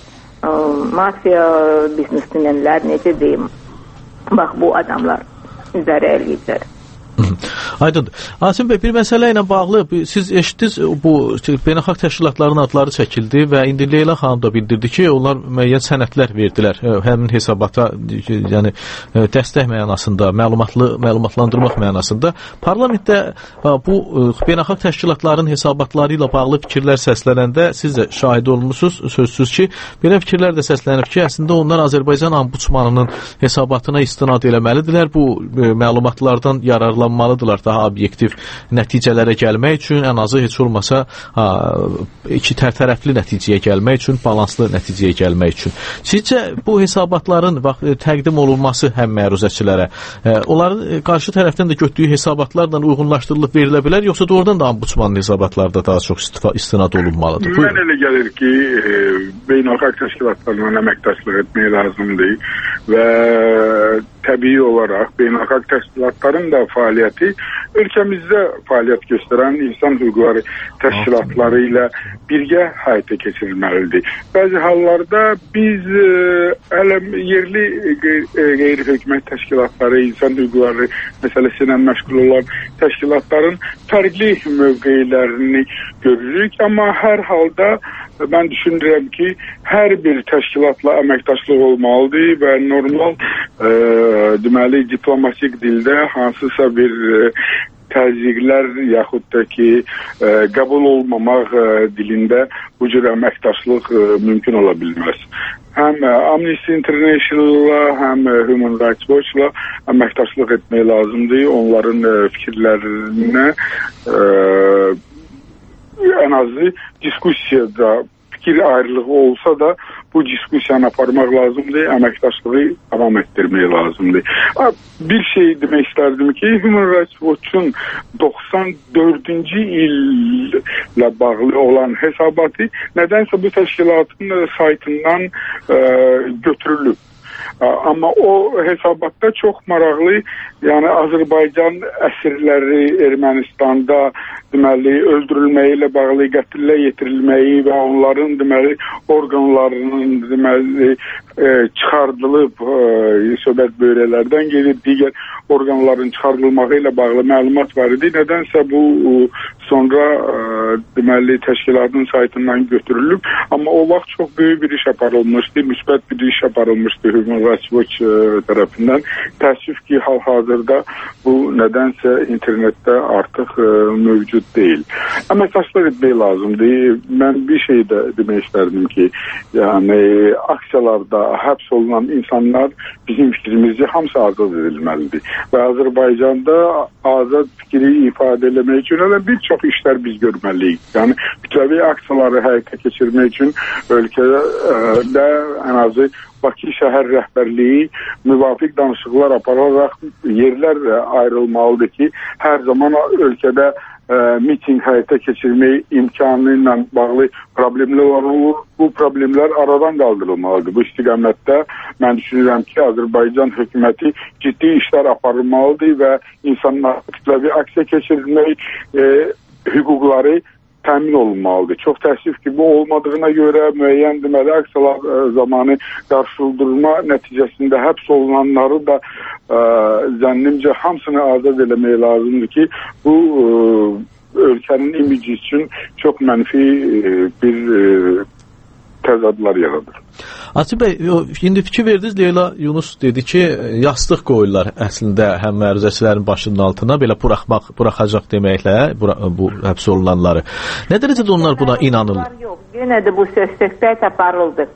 Mafiya biznesmenlər, necə deyim, bax bu adamlar idarə eləyirlər. Aydın. Asim bəy, bir məsələ ilə bağlı siz eşitdiniz, bu beynəlxalq təşkilatların adları çəkildi və indi Leyla xanım da bildirdi ki, onlar müəyyən sənədlər verdilər həmin hesabata, yəni dəstək mənasında, məlumatlandırmaq mənasında. Parlamentdə bu beynəlxalq təşkilatların hesabatları ilə bağlı fikirlər səslənəndə siz də şahid olmusunuz, sözsüz ki, belə fikirlər də səslənib ki, əslində onlar Azərbaycan Ombudsmanının hesabatına istinad eləməlidirlər, bu məlumatlardan yararlanmalıdırlar daha obyektiv nəticələrə gəlmək üçün, ən azı heç olmasa iki tərəfli nəticəyə gəlmək üçün, balanslı nəticəyə gəlmək üçün. Sizcə bu hesabatların təqdim olunması həm məruzəçilərə, onların qarşı tərəfdən də götürdüyü hesabatlarla uyğunlaşdırılıb verilə bilər, yoxsa doğrudan da Ombudsmanın hesabatlarda daha çox istinad olunmalıdır? Mən elə gəlir ki, beynəlxalq təşkilatlarla əməkdaşlıq etmək lazımdır və təbii olaraq beynəlxalq təşkilatların da fəaliyyəti ölkəmizdə fəaliyyət göstərən insan hüquqları təşkilatları ilə birgə həyata keçirilməlidir. Bəzi hallarda biz hələ yerli qeyri-hökumət təşkilatları, insan hüquqları məsələsi ilə məşğul olan təşkilatların fərqli mövqeylərini görürük, amma hər halda mən düşünürəm ki, hər bir təşkilatla əməkdaşlıq olmalıdır və normal deməli diplomatik dildə hansısa bir təzyiqlər yaxud da ki qəbul olmamaq dilində bu cür əməkdaşlıq mümkün ola bilməz. Həm Amnesty International-la, həm Human Rights Watch-la əməkdaşlıq etmək lazımdır. Onların fikirlərinə ən azı diskusiyada fikir ayrılığı olsa da bu diskusiyanı aparmaq lazımdır, əməkdaşlığı davam etdirmək lazımdır. Bir şey demək istərdim ki, Human Rights Watch-un 94-cü illə bağlı olan hesabatı nədənsə bu təşkilatın saytından götürülüb. Amma o hesabatda çox maraqlı, yəni Azərbaycan əsirləri Ermənistanda deməli öldürülməyi ilə bağlı qətillə yetirilməyi və onların deməli orqanlarının deməli çıxardılıb söhbət böyrələrdən gedib digər orqanların çıxardılmağı ilə bağlı məlumat var idi. Nədənsə bu sonra deməli təşkilatın saytından götürülüb, amma o vaxt çox böyük bir iş aparılmışdı, müsbət bir iş aparılmışdı Human Rights Watch tərəfindən. Təəssüf ki, hal-hazırda bu nədənsə internetdə artıq mövcud deyil. Əməkdaşlıq etmək lazımdır. Mən bir şey də demək istərdim ki, yəni aksiyalarda həbs olunan insanlar bizim fikrimizcə hamısı azad edilməlidir. Və Azərbaycanda azad fikri ifadə eləmək üçün bir çox işlər biz görməliyik. Yəni kütləvi aksiyaları həyata keçirmək üçün ölkədə ən azı Bakı şəhər rəhbərliyi müvafiq danışıqlar apararaq yerlər ayrılmalıdır ki, hər zaman ölkədə miting həyata keçirmək imkanı ilə bağlı problemlər olur. Bu problemlər aradan qaldırılmalıdır. Bu istiqamətdə mən düşünürəm ki, Azərbaycan hökuməti ciddi işlər aparılmalıdır və insanlar kütləvi aksiya keçirilmək hüquqları təmin olunmalıdır. Çox təəssüf ki, bu olmadığına görə müəyyən deməli aksiyalar zamanı qarşıdurma nəticəsində həbs olunanları da zənnimcə hamısını azad eləmək lazımdır ki, bu ölkənin imici üçün çox mənfi bir təzadlar yaradır. Atib bəy, indi fikir verdiniz, Leyla Yunus dedi ki, yastıq qoyurlar əslində həm məruzəçilərin başının altına, belə buraxacaq deməklə bu həbs olunanları. Nə dərəcədə onlar buna inanırlar? Yox, yenə də bu söhbət aparıldı.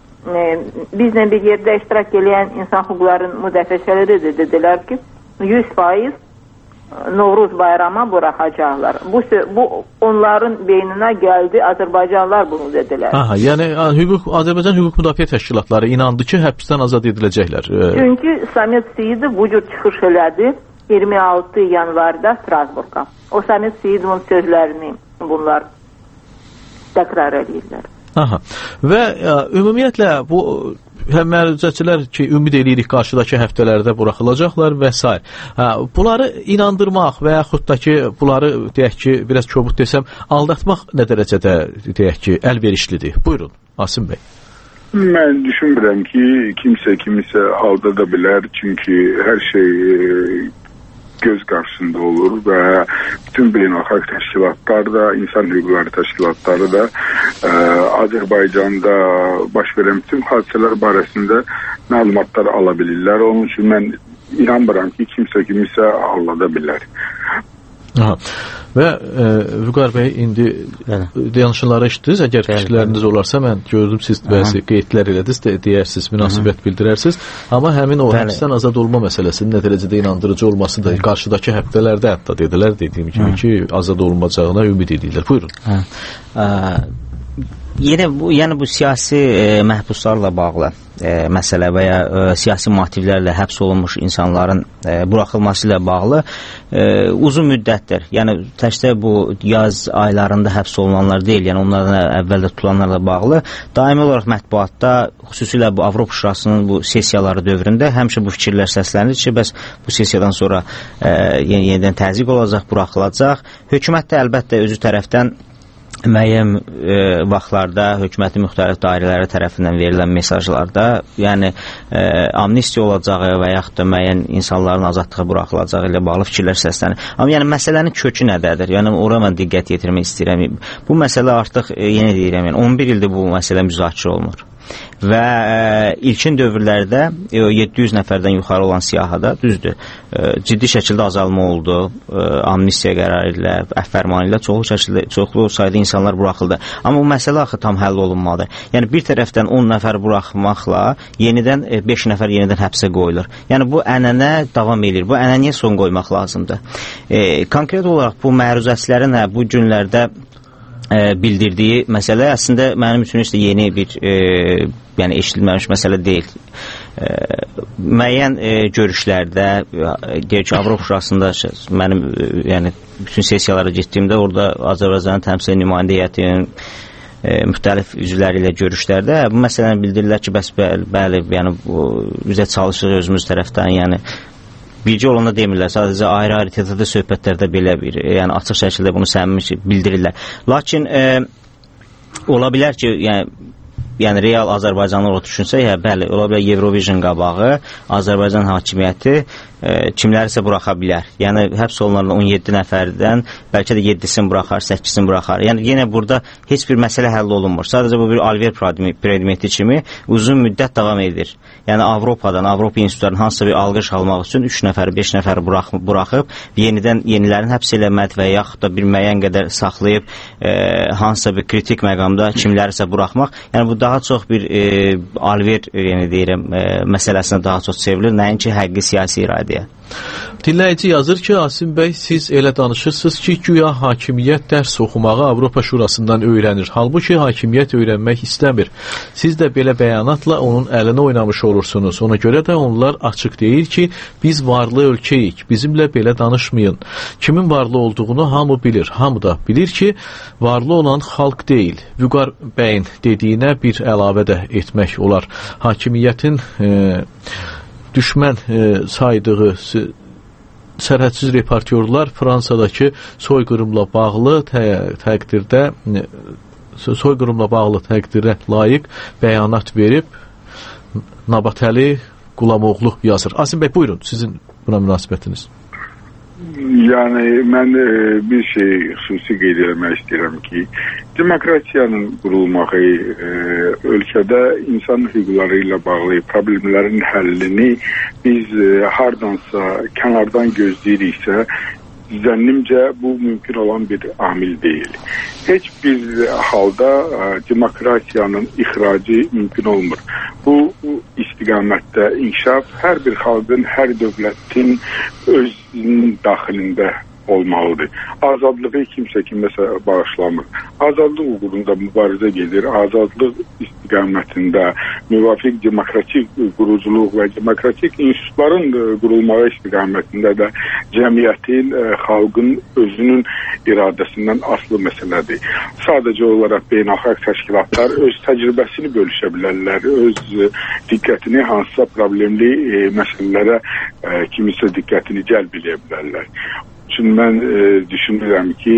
Bizlə bir yerdə iştirak edən insan hüquqlarının müdafiəçiləri də dedilər ki, 100% Novruz bayramı buraxacaqlar. Bu onların beyninə gəldi, Azərbaycanlılar bunu dedilər. Aha, yəni Azərbaycan hüquq müdafiə təşkilatları inandı ki, həbsdən azad ediləcəklər. Çünki Samet Seyidov bu cür çıxış elədi 26 yanvarda Strasburqa. O Samet Seyidovun sözlərini bunlar təkrar edirlər. Aha. Və ümumiyyətlə bu həm məruzəçilər ki, ümid edirik qarşıdakı həftələrdə buraxılacaqlar və s. Bunları inandırmaq və yaxud da ki, bunları deyək ki, biraz kobud desəm, aldatmaq nə dərəcədə deyək ki, əlverişlidir? Buyurun, Asim bəy. Mən düşünmürəm ki, kimsə aldada bilər, çünki hər şey göz qarşısında olur və bütün beynəlxalq təşkilatlar da, insan hüquqları təşkilatları da Azərbaycanda baş verən bütün hadisələr barəsində məlumatlar ala bilirlər. Onun üçün mən inanmıram ki, kimsə aldada bilər. Aha. Və Vüqar bəy, indi danışıqları eşitdiniz. Əgər fikirləriniz olarsa, mən gördüm siz bəzi qeydlər elədiniz, deyərsiniz, münasibət bildirərsiniz. Amma həmin o həbsdən azad olma məsələsinin nə dərəcədə inandırıcı olması da qarşıdakı həftələrdə hətta dedilər, dediyim kimi ki, azad olunacağına ümid edirlər. Buyurun. Yəni bu siyasi məhbuslarla bağlı məsələ və ya siyasi motivlərlə həbs olunmuş insanların buraxılması ilə bağlı uzun müddətdir. Yəni təkcə bu yaz aylarında həbs olunanlar deyil, yəni onlardan əvvəldə tutulanlarla bağlı daimi olaraq mətbuatda, xüsusilə bu Avropa Şurasının bu sessiyaları dövründə həmişə bu fikirlər səslənir ki, bəs bu sessiyadan sonra yenidən təzyiq olacaq, buraxılacaq. Hökumət də əlbəttə özü tərəfdən müəyyən vaxtlarda hökumətin müxtəlif dairələri tərəfindən verilən mesajlarda, yəni amnistiya olacağı və yaxud da müəyyən insanların azadlığa buraxılacağı ilə bağlı fikirlər səslənir. Amma yəni məsələnin kökü nədədir? Yəni ora mən diqqət yetirmək istəyirəm. Bu məsələ artıq yenə deyirəm, yəni 11 ildir bu məsələ müzakirə olunur. Və ilkin dövrlərdə 700 nəfərdən yuxarı olan siyahıda düzdür, ciddi şəkildə azalma oldu, amnistiya qərarı ilə, əfv fərmanı ilə çoxlu sayda insanlar buraxıldı. Amma bu məsələ axı tam həll olunmadı. Yəni bir tərəfdən 10 nəfər buraxmaqla yenidən 5 nəfər yenidən həbsə qoyulur. Yəni bu ənənə davam edir. Bu ənənəyə son qoymaq lazımdır. Konkret olaraq bu məruzəçilərin bu günlərdə bildirdiyi məsələ əslində mənim üçün işte yeni bir yəni eşidilməmiş məsələ deyil. Müəyyən görüşlərdə deyək ki, Avropa Şurasında mənim yəni bütün sessiyalara getdiyimdə orada Azərbaycanın təmsil nümayəndə heyətinin müxtəlif üzvləri ilə görüşlərdə bu məsələni bildirirlər ki, bəs bəli, yəni bizə çalışırıq özümüz tərəfdən, yəni bircə olanda demirlər, sadəcə ayrı-ayrı tədada söhbətlərdə belə bir, yəni açıq şəkildə bunu səmimi bildirirlər. Lakin ola bilər ki, yəni real Azərbaycanlı olaraq düşünsək, bəli, ola bilər Eurovision qabağı, Azərbaycan hakimiyyəti kimlərisə buraxa bilər. Yəni həbs olunanların 17 nəfərdən bəlkə də 7-sini buraxar, 8-sini buraxar. Yəni yenə burada heç bir məsələ həll olunmur. Sadəcə bu bir alver predmeti kimi uzun müddət davam edir. Yəni Avropadan, Avropa institutlarının hansısa bir alqış almaq üçün 3 nəfər, 5 nəfər buraxıb yenilərini həbs eləmək və yaxud da bir müəyyən qədər saxlayıb hansısa bir kritik məqamda kimlərisə buraxmaq. Yəni bu daha çox bir alver, yəni deyirəm, məsələsinə daha çox çevrilir, nəinki həqiqi siyasi iradə. Dinləyici yazır ki, Asim bəy, siz elə danışırsınız ki, güya hakimiyyət dərs oxumağı Avropa Şurasından öyrənir. Halbuki hakimiyyət öyrənmək istəmir. Siz də belə bəyanatla onun əlinə oynamış olursunuz. Ona görə də onlar açıq deyir ki, biz varlı ölkəyik, bizimlə belə danışmayın. Kimin varlı olduğunu hamı bilir. Hamı da bilir ki, varlı olan xalq deyil. Vüqar bəyin dediyinə bir əlavə də etmək olar. Hakimiyyətin düşmən saydığı sərhədsiz reportyorlar Fransadakı soyqırımla bağlı təqdirə layiq bəyanat verib Nabatəli Qulamoğlu yazır. Asim bəy, buyurun, sizin buna münasibətiniz. Yəni mən bir şey xüsusi qeyd etmək istəyirəm ki, demokratiyanın qurulmağı, ölkədə insan hüquqları ilə bağlı problemlərin həllini biz hardansa kənardan gözləyiriksə, zənnimcə bu mümkün olan bir amil deyil. Heç bir halda demokratiyanın ixracı mümkün olmur. Bu istiqamətdə inkişaf hər bir xalqın, hər dövlətin özünün daxilində olmalıdır. Azadlığı kimsə kiməsə bağışlamır. Azadlıq uğrunda mübarizə gedir. Azadlıq istiqamətində müvafiq demokratik quruculuq və demokratik institutların qurulmağı istiqamətində də cəmiyyətin, xalqın özünün iradəsindən asılı məsələdir. Sadəcə olaraq beynəlxalq təşkilatlar öz təcrübəsini bölüşə bilərlər, öz diqqətini hansısa problemli məsələlərə kimisə diqqətini cəlb edə bilərlər. Çünki mən düşünürəm ki,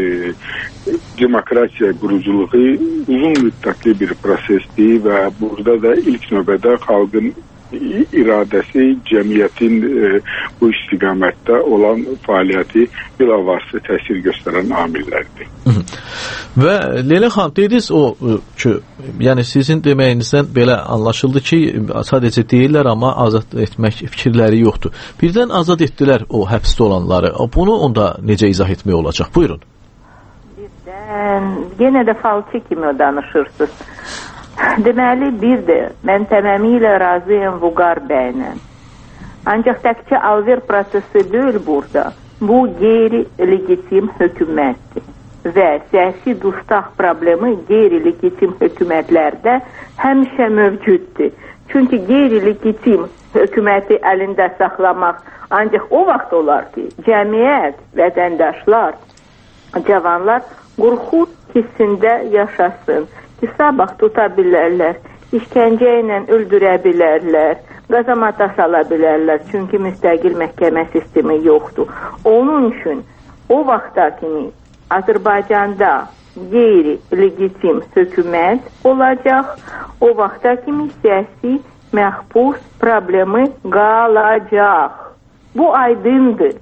demokratiya quruculuğu uzun müddətli bir prosesdir və burada da ilk növbədə xalqın iradəsi, cəmiyyətin bu istiqamətdə olan fəaliyyəti bilavasitə təsir göstərən amillərdir. Və Leyla xanım, dediniz ki, yəni sizin deməyinizdən belə anlaşıldı ki, sadəcə deyirlər, amma azad etmək fikirləri yoxdur. Birdən azad etdilər o həbsdə olanları. Bunu onda necə izah etmək olacaq? Buyurun. Birdən, yenə də falçı kimi danışırsınız. Deməli, mən tamamilə razıyam Vüqar bəylə. Ancaq təkcə alver prosesi deyil burada. Bu qeyri-legitim hökumətdir. Və siyasi dustaq problemi qeyri-legitim hökumətlərdə həmişə mövcuddur. Çünki qeyri-legitim hökuməti əlində saxlamaq ancaq o vaxt olar ki, cəmiyyət, vətəndaşlar, cavanlar qorxu hissində yaşasın. Ki, sabah tuta bilərlər, işkəncə ilə öldürə bilərlər, qazamata sala bilərlər. Çünki müstəqil məhkəmə sistemi yoxdur. Onun üçün o vaxta kimi Azərbaycanda qeyri-legitim hökumət olacaq, o vaxta kimi siyasi məhbus problemi qalacaq. Bu aydındır.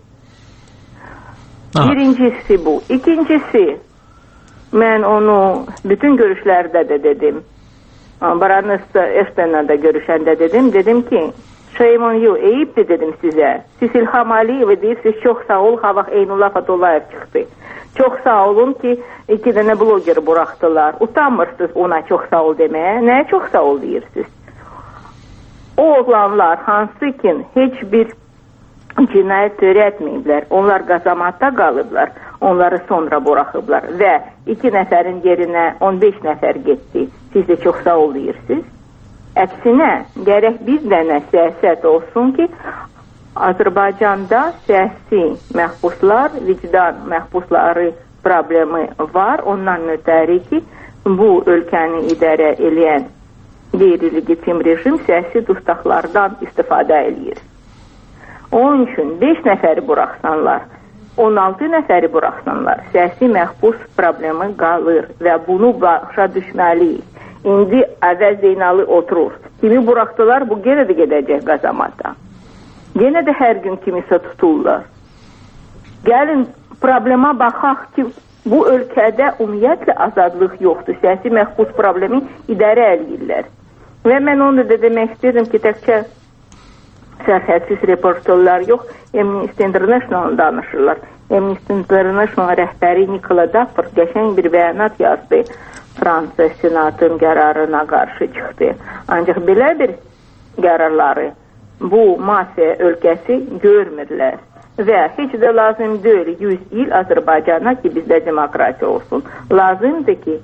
Birincisi bu. İkincisi, mən onu bütün görüşlərdə də dedim. Baroness Ashton'la görüşəndə dedim ki, shame on you, eyibdir dedim sizə. Siz İlham Əliyevə deyirsiniz, çox sağ ol, Havaq Eynullah Fətullayev çıxdı. Çox sağ olun ki, 2 dənə bloger buraxdılar. Utanmırsınız ona çox sağ ol deməyə. Nəyə çox sağ ol deyirsiniz? O oğlanlar hansı ki, heç bir cinayət törətməyiblər. Onlar qazamatda qalıblar. Onları sonra buraxıblar və 2 nəfərin yerinə 15 nəfər getdi. Siz də çox sağ ol deyirsiniz. Əksinə, gərək bir dənə siyasət olsun ki, Azərbaycanda siyasi məhbuslar, vicdan məhbusları problemi var. Ondan ötəri ki, bu ölkəni idarə edən qeyri-legitim rejim siyasi dustaqlardan istifadə edir. Onun üçün 5 nəfəri buraxsanlar, 16 nəfəri buraxsanlar, siyasi məhbus problemi qalır və bunu başa düşməliyik. İndi Əvəz Zeynali oturur. Kimi buraxdılar, bu yenə də gedəcək qazamata. Yenə də hər gün kimisə tuturlar. Gəlin problema baxaq ki, bu ölkədə ümumiyyətlə azadlıq yoxdur. Siyasi məhbus problemi idarə edirlər. Və mən onu da demək istəyirəm ki, təkcə sərhədsiz reporterlər yox, Amnesty International danışırlar. Amnesty International rəhbəri Nikola Dapper qəşəng bir bəyanat yazdı. Fransa senatın qərarına qarşı çıxdı. Ancaq belə bir qərarları bu mafiya ölkəsi görmürlər. Və heç də lazım deyil 100 il Azərbaycana ki, bizdə demokratiya olsun. Lazımdır ki,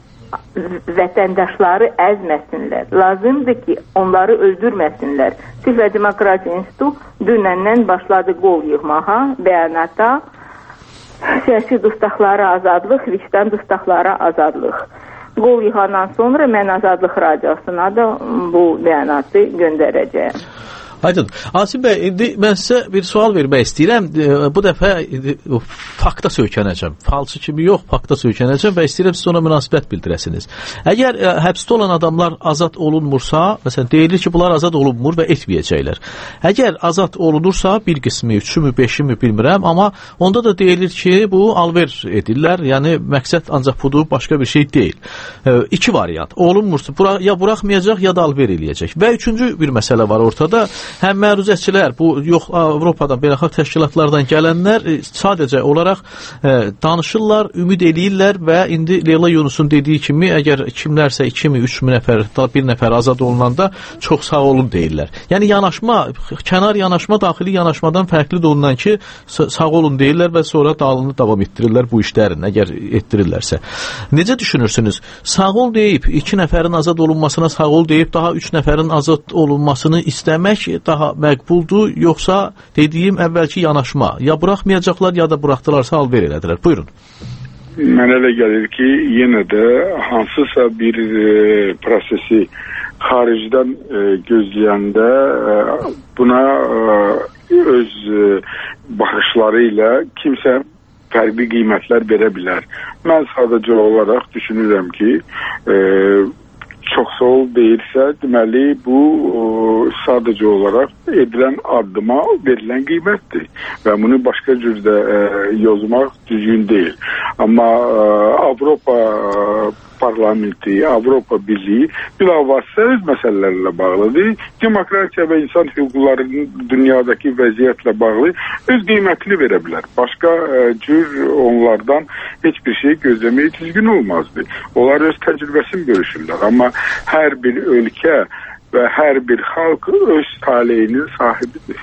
vətəndaşları əzməsinlər. Lazımdır ki, onları öldürməsinlər. Sülh və Demokratiya İnstitutu dünəndən başladı qol yığmağa, bəyanata, siyasi dustaqlara azadlıq, vicdan dustaqlara azadlıq. Qol yığandan sonra mən Azadlıq Radiosuna da bu bəyanatı göndərəcəyəm. Aydın. Asim bəy, indi mən sizə bir sual vermək istəyirəm. Bu dəfə fakta söykənəcəm. Falçı kimi yox, fakta söykənəcəm və istəyirəm siz ona münasibət bildirəsiniz. Əgər həbsdə olan adamlar azad olunmursa, məsələn, deyilir ki, bunlar azad olunmur və etməyəcəklər. Əgər azad olunursa, bir qismi, 3-mü, 5-mi bilmirəm, amma onda da deyilir ki, bu alver edirlər. Yəni, məqsəd ancaq budur, başqa bir şey deyil. İki variant. Olunmursa, ya buraxmayacaq, ya da alver eləyəcək. Və üçüncü bir məsələ var ortada. Həm məruzəçilər, bu yox Avropadan, beynəlxalq təşkilatlardan gələnlər sadəcə olaraq danışırlar, ümid eləyirlər və indi Leyla Yunusun dediyi kimi, əgər kimlərsə 2-mi, 3-mü nəfər, bir nəfər azad olunanda çox sağ olun deyirlər. Yəni yanaşma, kənar yanaşma daxili yanaşmadan fərqlidir ondan ki, sağ olun deyirlər və sonra dalını davam etdirirlər bu işlərin, əgər etdirirlərsə. Necə düşünürsünüz? Sağ ol deyib, 2 nəfərin azad olunmasına sağ ol deyib, daha 3 nəfərin azad olunmasını istəmək daha məqbuldur, yoxsa dediyim əvvəlki yanaşma, ya buraxmayacaqlar, ya da buraxdılarsa alver elədilər. Buyurun. Mənə elə gəlir ki, yenə də hansısa bir prosesi xaricdən gözləyəndə buna öz baxışları ilə kimsə fərqli qiymətlər verə bilər. Mən sadəcə olaraq düşünürəm ki, çox sağ ol deyirsə, deməli bu sadəcə olaraq edilən addıma verilən qiymətdir və bunu başqa cürdə yozmaq düzgün deyil. Amma Avropa Parlamenti, Avropa Birliyi bilavasitə öz məsələlərlə bağlıdır. Demokratiya və insan hüquqlarının dünyadakı vəziyyətlə bağlı öz qiymətini verə bilər. Başqa cür onlardan heç bir şey gözləmək düzgün olmazdı. Onlar öz təcrübəsini görüşürlər. Amma hər bir ölkə və hər bir xalq öz taleyinin sahibidir.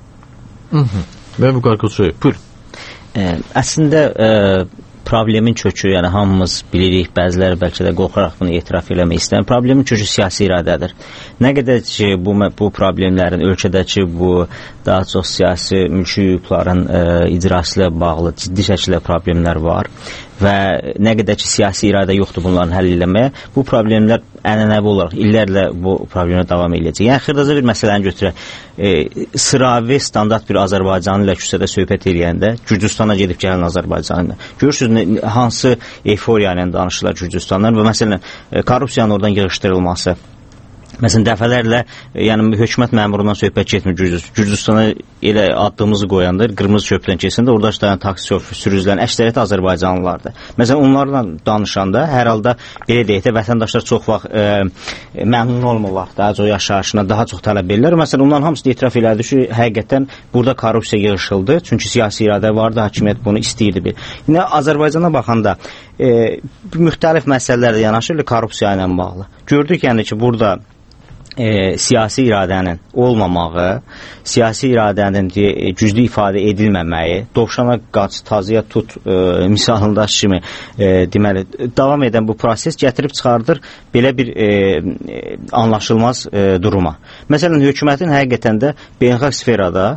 Və müqarqız söyləyib. Buyurun. Əslində problemin kökü, yəni hamımız bilirik, bəziləri bəlkə də qorxaraq bunu etiraf eləmək istəyir. Problemin kökü siyasi iradədir. Nə qədər ki, bu problemlərin ölkədəki bu daha çox siyasi mülki hüquqların icrası ilə bağlı ciddi şəkildə problemlər var və nə qədər ki, siyasi iradə yoxdur bunların həll eləməyə, bu problemlər ənənəvi olaraq illərlə bu problemə davam edəcək. Yəni, xırdaca bir məsələni götürək. Sıravi standart bir Azərbaycanlı ilə küçədə söhbət eləyəndə, Gürcüstana gedib gələn Azərbaycanlı. Görürsünüz, hansı euforiya ilə danışırlar Gürcüstanlar və məsələn, korrupsiyanın oradan yığışdırılması. Məsələn, dəfələrlə, yəni hökumət məmurundan söhbət getmir Gürcüstana elə addığımızı qoyanda, qırmızı köprüdən keçəndə orada işləyən taksi sürücülərin əksəriyyəti Azərbaycanlılardır. Məsələn, onlarla danışanda hər halda belə deyək də vətəndaşlar çox vaxt məmnun olmurlar, daha çox yaşayışına daha çox tələb edirlər. Məsələn, onların hamısı etiraf elədi ki, həqiqətən burada korrupsiya yığışıldı, çünki siyasi iradə vardı, hakimiyyət bunu istəyirdi. Yəni, Azərbaycana baxanda müxtəlif məsələlərlə yanaşır korrupsiya ilə bağlı. Gördük yəni ki, burada siyasi iradənin olmamağı, siyasi iradənin güclü ifadə edilməməyi, dovşana qaç, tazıya tut misalında kimi deməli, davam edən bu proses gətirib çıxardır belə bir anlaşılmaz duruma. Məsələn, hökumətin həqiqətən də beynəlxalq sferada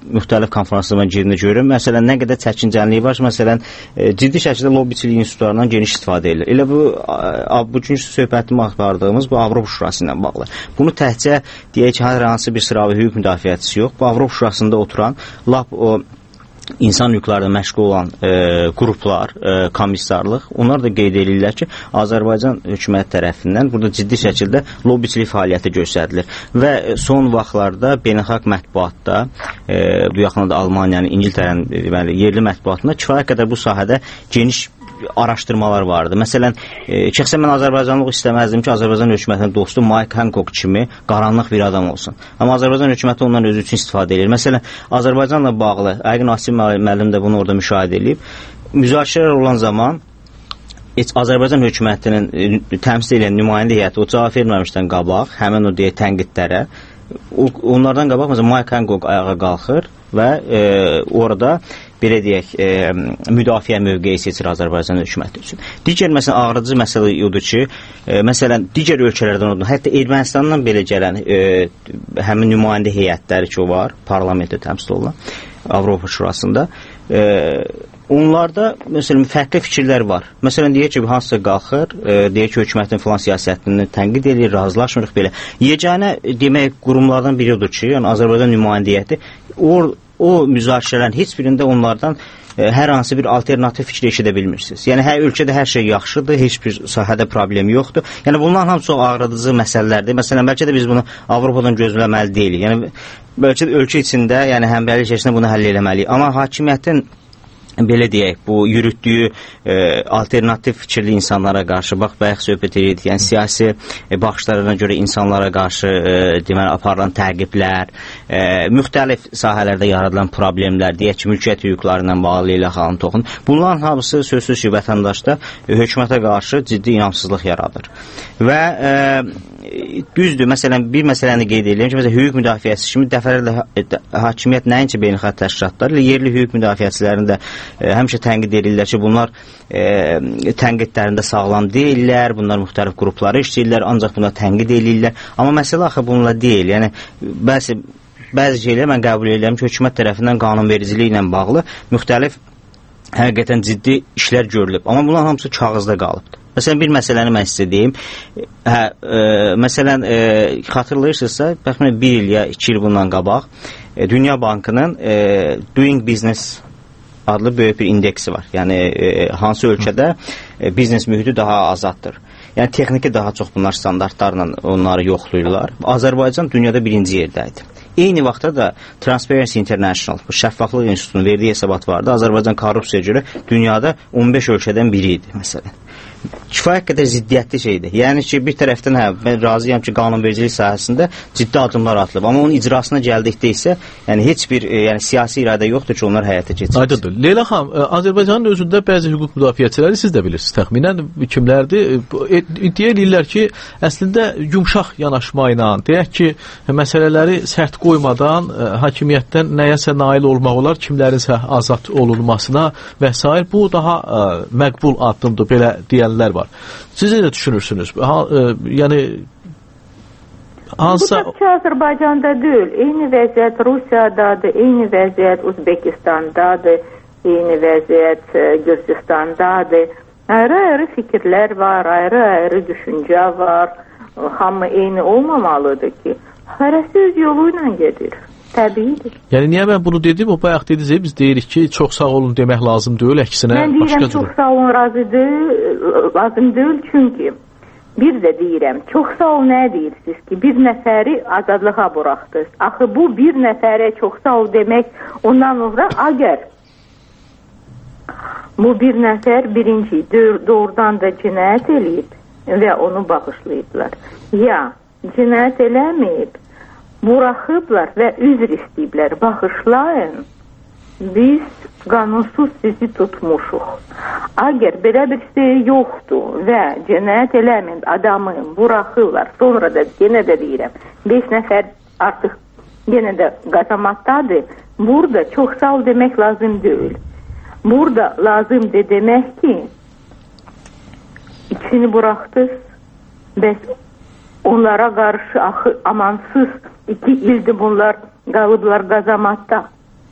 müxtəlif konferanslarına girdiyini görürəm. Məsələn, nə qədər çəkincənliyi var, məsələn, ciddi şəkildə lobbiçilik institutlarından geniş istifadə edilir. Elə bugünkü söhbətimi apardığımız bu Avropa Şurası ilə bağlı. Bunu təkcə deyək ki, hər hansı bir sıravi hüquq müdafiəçisi yox, bu Avropa Şurasında oturan lap o insan hüquqlarına məşğul olan qruplar, komissarlıq, onlar da qeyd edirlər ki, Azərbaycan hökuməti tərəfindən burada ciddi şəkildə lobbiçilik fəaliyyəti göstərilir və son vaxtlarda beynəlxalq mətbuatda, bu yaxında Almaniyanın, İngiltərənin yerli mətbuatında kifayət qədər bu sahədə geniş araşdırmalar vardı. Məsələn, şəxsən mən Azərbaycanlıq istəməzdim ki, Azərbaycan hökumətinin dostu Mike Hancock kimi qaranlıq bir adam olsun. Amma Azərbaycan hökuməti ondan özü üçün istifadə edir. Məsələn, Azərbaycanla bağlı, Əqin Asim müəllim də bunu orada müşahidə edib, müzakirələr olan zaman Azərbaycan hökumətinin təmsil edən nümayəndə heyəti o cavab verməmişdən qabaq, həmin o deyə tənqidlərə, onlardan qabaq, məsələn, Mike Hancock ayağa qalxır və orada belə deyək, müdafiə mövqeyi seçir Azərbaycan hökuməti üçün. Digər, məsələn, ağrıcı məsələ odur ki, məsələn, digər ölkələrdən odur, hətta Ermənistandan belə gələn həmin nümayəndə heyətləri ki, o var, parlamentdə təmsil olunan, Avropa Şurasında, onlarda, məsələn, fərqli fikirlər var. Məsələn, deyək ki, hansısa qalxır, deyək ki, hökumətin filan siyasətini tənqid edir, razılaşmırıq belə. Yeganə, demək, qurumlardan biri odur ki, yəni Azərbaycan nümayəndə heyəti, o müzakirələrin heç birində onlardan hər hansı bir alternativ fikir eşidə bilmirsiniz. Yəni, hər ölkədə hər şey yaxşıdır, heç bir sahədə problem yoxdur. Yəni, bunların hamısı çox ağrıdıcı məsələlərdir. Məsələn, bəlkə də biz bunu Avropadan gözləməli deyilik. Yəni, bəlkə də ölkə içində, yəni həmrəylik içərisində bunu həll eləməliyik. Amma hakimiyyətin belə deyək, bu yürütdüyü alternativ fikirli insanlara qarşı, bax, bayaq söhbət edirdik, yəni siyasi baxışlarına görə insanlara qarşı deməli, aparılan təqiblər, müxtəlif sahələrdə yaradılan problemlər, deyək ki, mülkiyyət hüquqları ilə bağlı ilə xalın toxun. Bunların hamısı sözsüz ki, vətəndaşda hökumətə qarşı ciddi inamsızlıq yaradır. Və düzdür, məsələn, bir məsələni qeyd edirəm ki, məsələn, hüquq müdafiəsi kimi dəfələrlə hakimiyyət nəinki beynəlxalq təşkilatları ilə yerli hüquq müdafiəçilərini də həmişə tənqid edirlər ki, bunlar tənqidlərində sağlam deyirlər, bunlar müxtəlif qrupları işləyirlər, ancaq bunlar tənqid edirlər. Amma məsələ axı bununla deyil. Yəni, bəzi şeylər mən qəbul edirəm ki, hökumət tərəfindən qanunvericiliyi ilə bağlı müxtəlif həqiqətən ciddi işlər görülüb. Amma bunlar hamısı kağızda qalıbdır. Məsələn, bir məsələni mən sizə deyim. Məsələn, xatırlayırsınızsa, bəxminən 1 il ya 2 il bundan qabaq Dünya Bankının Doing Business adlı böyük bir indeksi var. Yəni, hansı ölkədə biznes mühiti daha azaddır. Yəni, texniki daha çox bunlar standartlarla onları yoxlayırlar. Azərbaycan dünyada birinci yerdəydi. Eyni vaxtda da Transparency International, bu Şəffaflıq İnstitutunun verdiyi hesabat vardı. Azərbaycan korrupsiyaya görə dünyada 15 ölkədən biri idi, məsələn. Kifayət qədər ziddiyyətli şeydir. Yəni ki, bir tərəfdən mən razıyam ki, qanunvericilik sahəsində ciddi addımlar atılıb. Amma onun icrasına gəldikdə isə heç bir siyasi iradə yoxdur ki, onlar həyata keçirsin. Aydındır. Leyla xanım, Azərbaycanın özündə bəzi hüquq müdafiəçiləri siz də bilirsiniz təxminən kimlərdir? İddia edirlər ki, əslində yumşaq yanaşma ilə, deyək ki, məsələləri sərt qoymadan hakimiyyətdən nəyəsə nail olmaq olar, kimlərinsə azad olunmasına və s. Bu daha məqbul addımdır, belə deyənlər var. Siz nə düşünürsünüz? Yəni hansısa... Bu da Azərbaycanda deyil. Eyni vəziyyət Rusiyadadır, eyni vəziyyət Uzbekistandadır, eyni vəziyyət Gürcüstandadır. Ayrı-ayrı fikirlər var, ayrı-ayrı düşüncə var. Hamı eyni olmamalıdır ki, hərəsi öz yolu ilə gedir. Təbiidir. Yəni, niyə mən bunu dedim? O bayaq dediniz, biz deyirik ki, çox sağ olun demək lazım deyil, əksinə mən başqa deyirəm, çox sağ olun lazım deyil, çünki bir də deyirəm, çox sağ ol nə deyirsiniz ki, bir nəfəri azadlığa buraxdınız. Axı bu bir nəfərə çox sağ ol demək, ondan sonra əgər bu bir nəfər birinci doğrudan da cinayət eləyib və onu bağışlayıblar. Ya, cinayət eləməyib, buraxıblar və üzr istəyiblər, bağışlayın, biz qanunsuz sizi tutmuşuq. Əgər belə bir şey yoxdur və cinayət eləməyib adamı buraxırlar, sonra da yenə də deyirəm, 5 nəfər artıq yenə də qazamatdadır, burada çox sağ ol demək lazım deyil. Burada lazımdır demək ki, ikisini buraxdınız, bəs onlara qarşı amansız 2 ildir bunlar qalıblar qazamatda.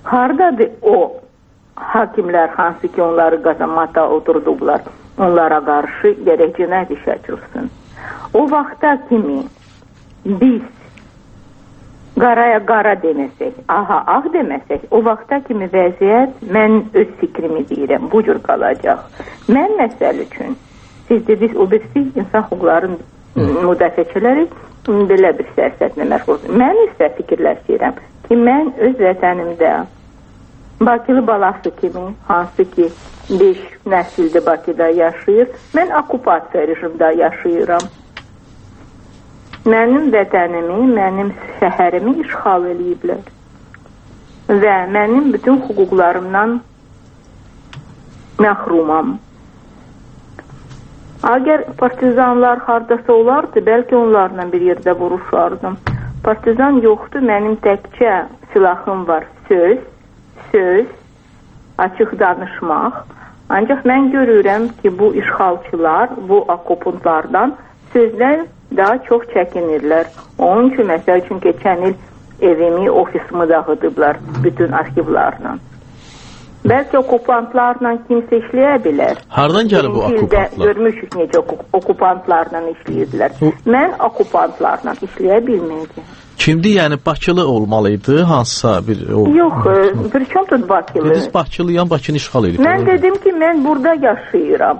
hardadır o hakimlər, hansı ki onları qazanmaqda oturduqlar, onlara qarşı gərək cinayət işi açılsın. O vaxta kimi biz qaraya qara deməsək, ağa ağ deməsək, o vaxta kimi vəziyyət, mən öz fikrimi deyirəm, bu cür qalacaq. Mən məsəl üçün, siz dediniz, o birisi insan hüquqların müdafiəçiləri belə bir siyasətlə məşğuldur. Mən isə fikirləşirəm ki, mən öz vətənimdə Bakılı balası kimi, hansı ki 5 nəsildir Bakıda yaşayır, mən okupasiya rejimdə yaşayıram. Mənim vətənimi, mənim şəhərimi işğal eləyiblər. Və mənim bütün hüquqlarımdan məhrumam. Əgər partizanlar hardasa olardı, bəlkə onlarla bir yerdə vuruşardım. Partizan yoxdur, mənim təkcə silahım var, söz, açıq danışmaq. Ancaq mən görürəm ki, bu işğalçılar, bu okupantlardan sözlər daha çox çəkinirlər. Onun üçün, məsəl üçün, keçən il evimi, ofisimi dağıdıblar bütün arxivlarla. Bəlkə okupantlarla kimsə işləyə bilər. Hardan gəlib bu okupantlar? Görmüşük necə okupantlarla işləyirdilər. Mən okupantlarla işləyə bilməyəcəm. Kimdir, yəni Bakılı olmalıydı, hansısa bir... Yox, bir çomdur Bakılı. Dediniz Bakılıyam, Bakını işğal edib. Mən dedim ki, mən burada yaşayıram.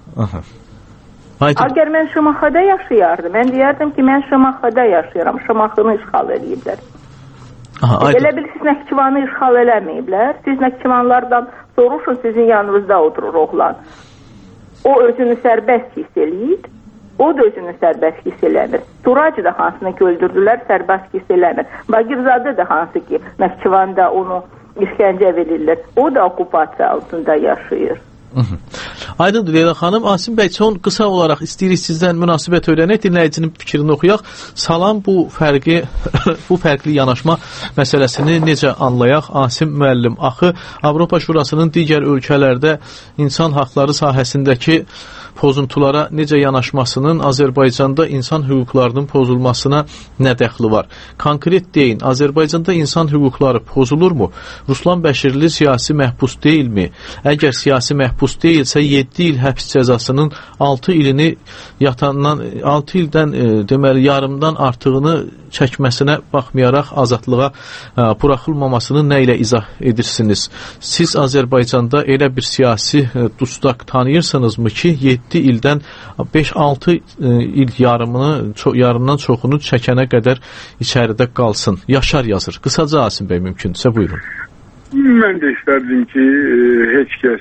Əgər mən Şamaxıda yaşayardım, mən deyərdim ki, mən Şamaxıda yaşayıram, Şamaxını işğal ediblər. Elə bil, siz Nəhçıvanı işğal eləməyiblər. Siz Nəhçıvanlardan soruşun, sizin yanınızda oturur oğlan. O özünü sərbəst hiss eləyir. O da özünü sərbəst hiss eləmir. Turacı da hansını ki öldürdülər, sərbəst hiss eləmir. Bagirzadə də hansı ki Nəhçıvanda onu işgəncə verirlər. O da okupasiya altında yaşayır. Aydındır Leyla xanım. Asim bəy, son qısa olaraq istəyirik sizdən münasibət öyrənək, dinləyicinin fikrini oxuyaq. Salam, bu fərqli yanaşma məsələsini necə anlayaq? Asim müəllim, axı Avropa Şurasının digər ölkələrdə insan haqları sahəsindəki pozuntulara necə yanaşmasının Azərbaycanda insan hüquqlarının pozulmasına nə dəxli var? Konkret deyin, Azərbaycanda insan hüquqları pozulurmu? Ruslan Bəşirli siyasi məhbus deyilmi? Əgər siyasi məhbus deyilsə, 7 il həbs cəzasının 6 ilini yatandan, 6 ildən deməli yarımdan artığını çəkməsinə baxmayaraq azadlığa buraxılmamasını nə ilə izah edirsiniz? Siz Azərbaycanda elə bir siyasi dustaq tanıyırsınızmı ki, 7 ildən 5-6 il yarımdan çoxunu çəkənə qədər içəridə qalsın? Yaşar yazır. Qısaca Asim bəy, mümkündürsə buyurun. Mən də istərdim ki, heç kəs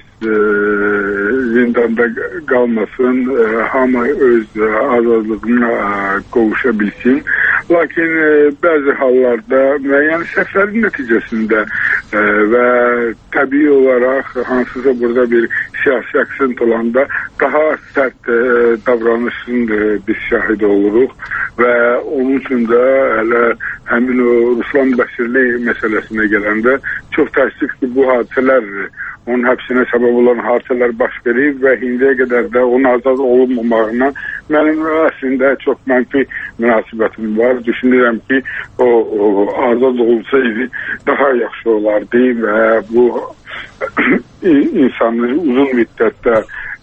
zindanda qalmasın, hamı öz azadlığına qovuşa bilsin. Lakin bəzi hallarda müəyyən səhvlərin nəticəsində və təbii olaraq hansısa burada bir siyasi aksent olanda daha sərt davranışın biz şahid oluruq və onun üçün də hələ həmin o Ruslan Bəşirli məsələsinə gələndə çox təəssüf ki, bu hadisələr, onun həbsinə səbəb olan hadisələr baş verib və indiyə qədər də onun azad olunmamağına mənim əslində çox mənfi münasibətim var. Düşünürəm ki, o azad olsaydı daha yaxşı olardı və bu insanı uzun müddətdə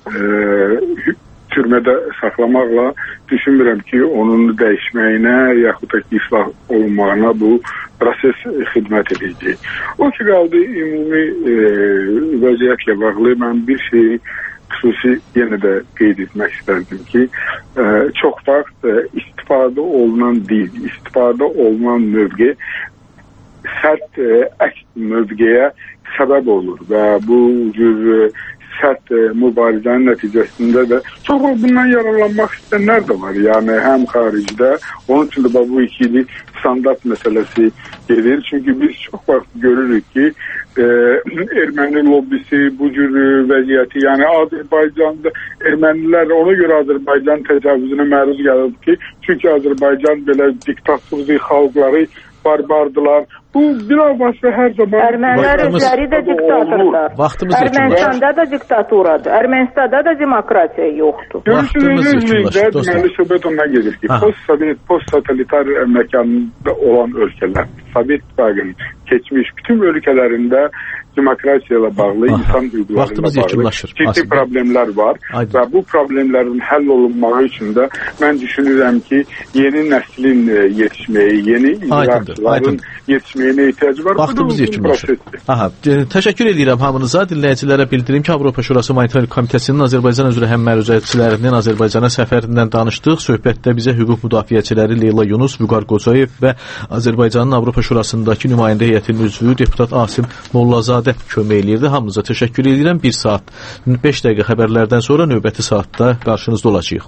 türmədə saxlamaqla düşünmürəm ki, onun dəyişməyinə yaxud da ki, islah olunmağına bu proses xidmət edəcək. O ki, qaldı ümumi vəziyyətlə bağlı mən bir şeyi xüsusi yenə də qeyd etmək istərdim ki, çox vaxt istifadə olunan dil, istifadə olunan mövqe sərt əks mövqeyə səbəb olur və bu cür sərt mübarizənin nəticəsində də çox bundan yararlanmaq istəyənlər də var. Yəni həm xaricdə, onun üçün də bu ikili standart məsələsi gedir. Çünki biz çox vaxt görürük ki, erməni lobbisi bu cür vəziyyəti, yəni Azərbaycanda ermənilər ona görə Azərbaycan təcavüzünə məruz gəlib ki, çünki Azərbaycan belə diktatorluq xalqları barbardılar. Bu bir Abbas və hər zaman Ermənilər özləri də diktatorlar. Ermənistanda da diktaturadır. Ermənistanda da demokratiya yoxdur. Görürsünüz, deməli söhbət ona gedir ki, post-totalitar məkanında olan ölkələr, Sovet İttifaqının keçmiş bütün ölkələrində demokratiya ilə bağlı, insan hüquqları ilə bağlı ciddi problemlər var və bu problemlərin həll olunması üçün də mən düşünürəm ki, yeni nəslin yetişməyi, yeni icraçıların yetişməyinə ehtiyac var. Vaxtımız yekunlaşır. Təşəkkür edirəm hamınıza. Dinləyicilərə bildirim ki, Avropa Şurası Monitorinq Komitəsinin Azərbaycan üzrə həmməruzəçilərinin Azərbaycana səfərindən danışdıq. Söhbətdə bizə hüquq müdafiəçiləri Leyla Yunus, Vüqar Qocayev və Azərbaycanın Avropa Şurasındakı nümayəndə heyətinin üzvü deputat Asim Mollazadə kömək eləyirdi. Hamınıza təşəkkür edirəm. 1 saat 5 dəqiqə xəbərlərdən sonra növbəti saatda qarşınızda olacağıq.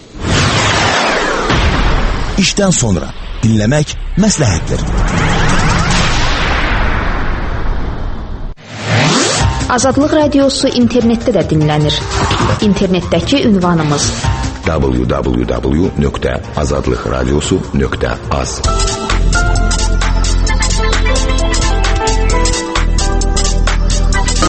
İşdən sonra dinləmək məsləhətdir. Azadlıq Radiosu internetdə də dinlənir. İnternetdəki ünvanımız www.azadlıqradiosu.az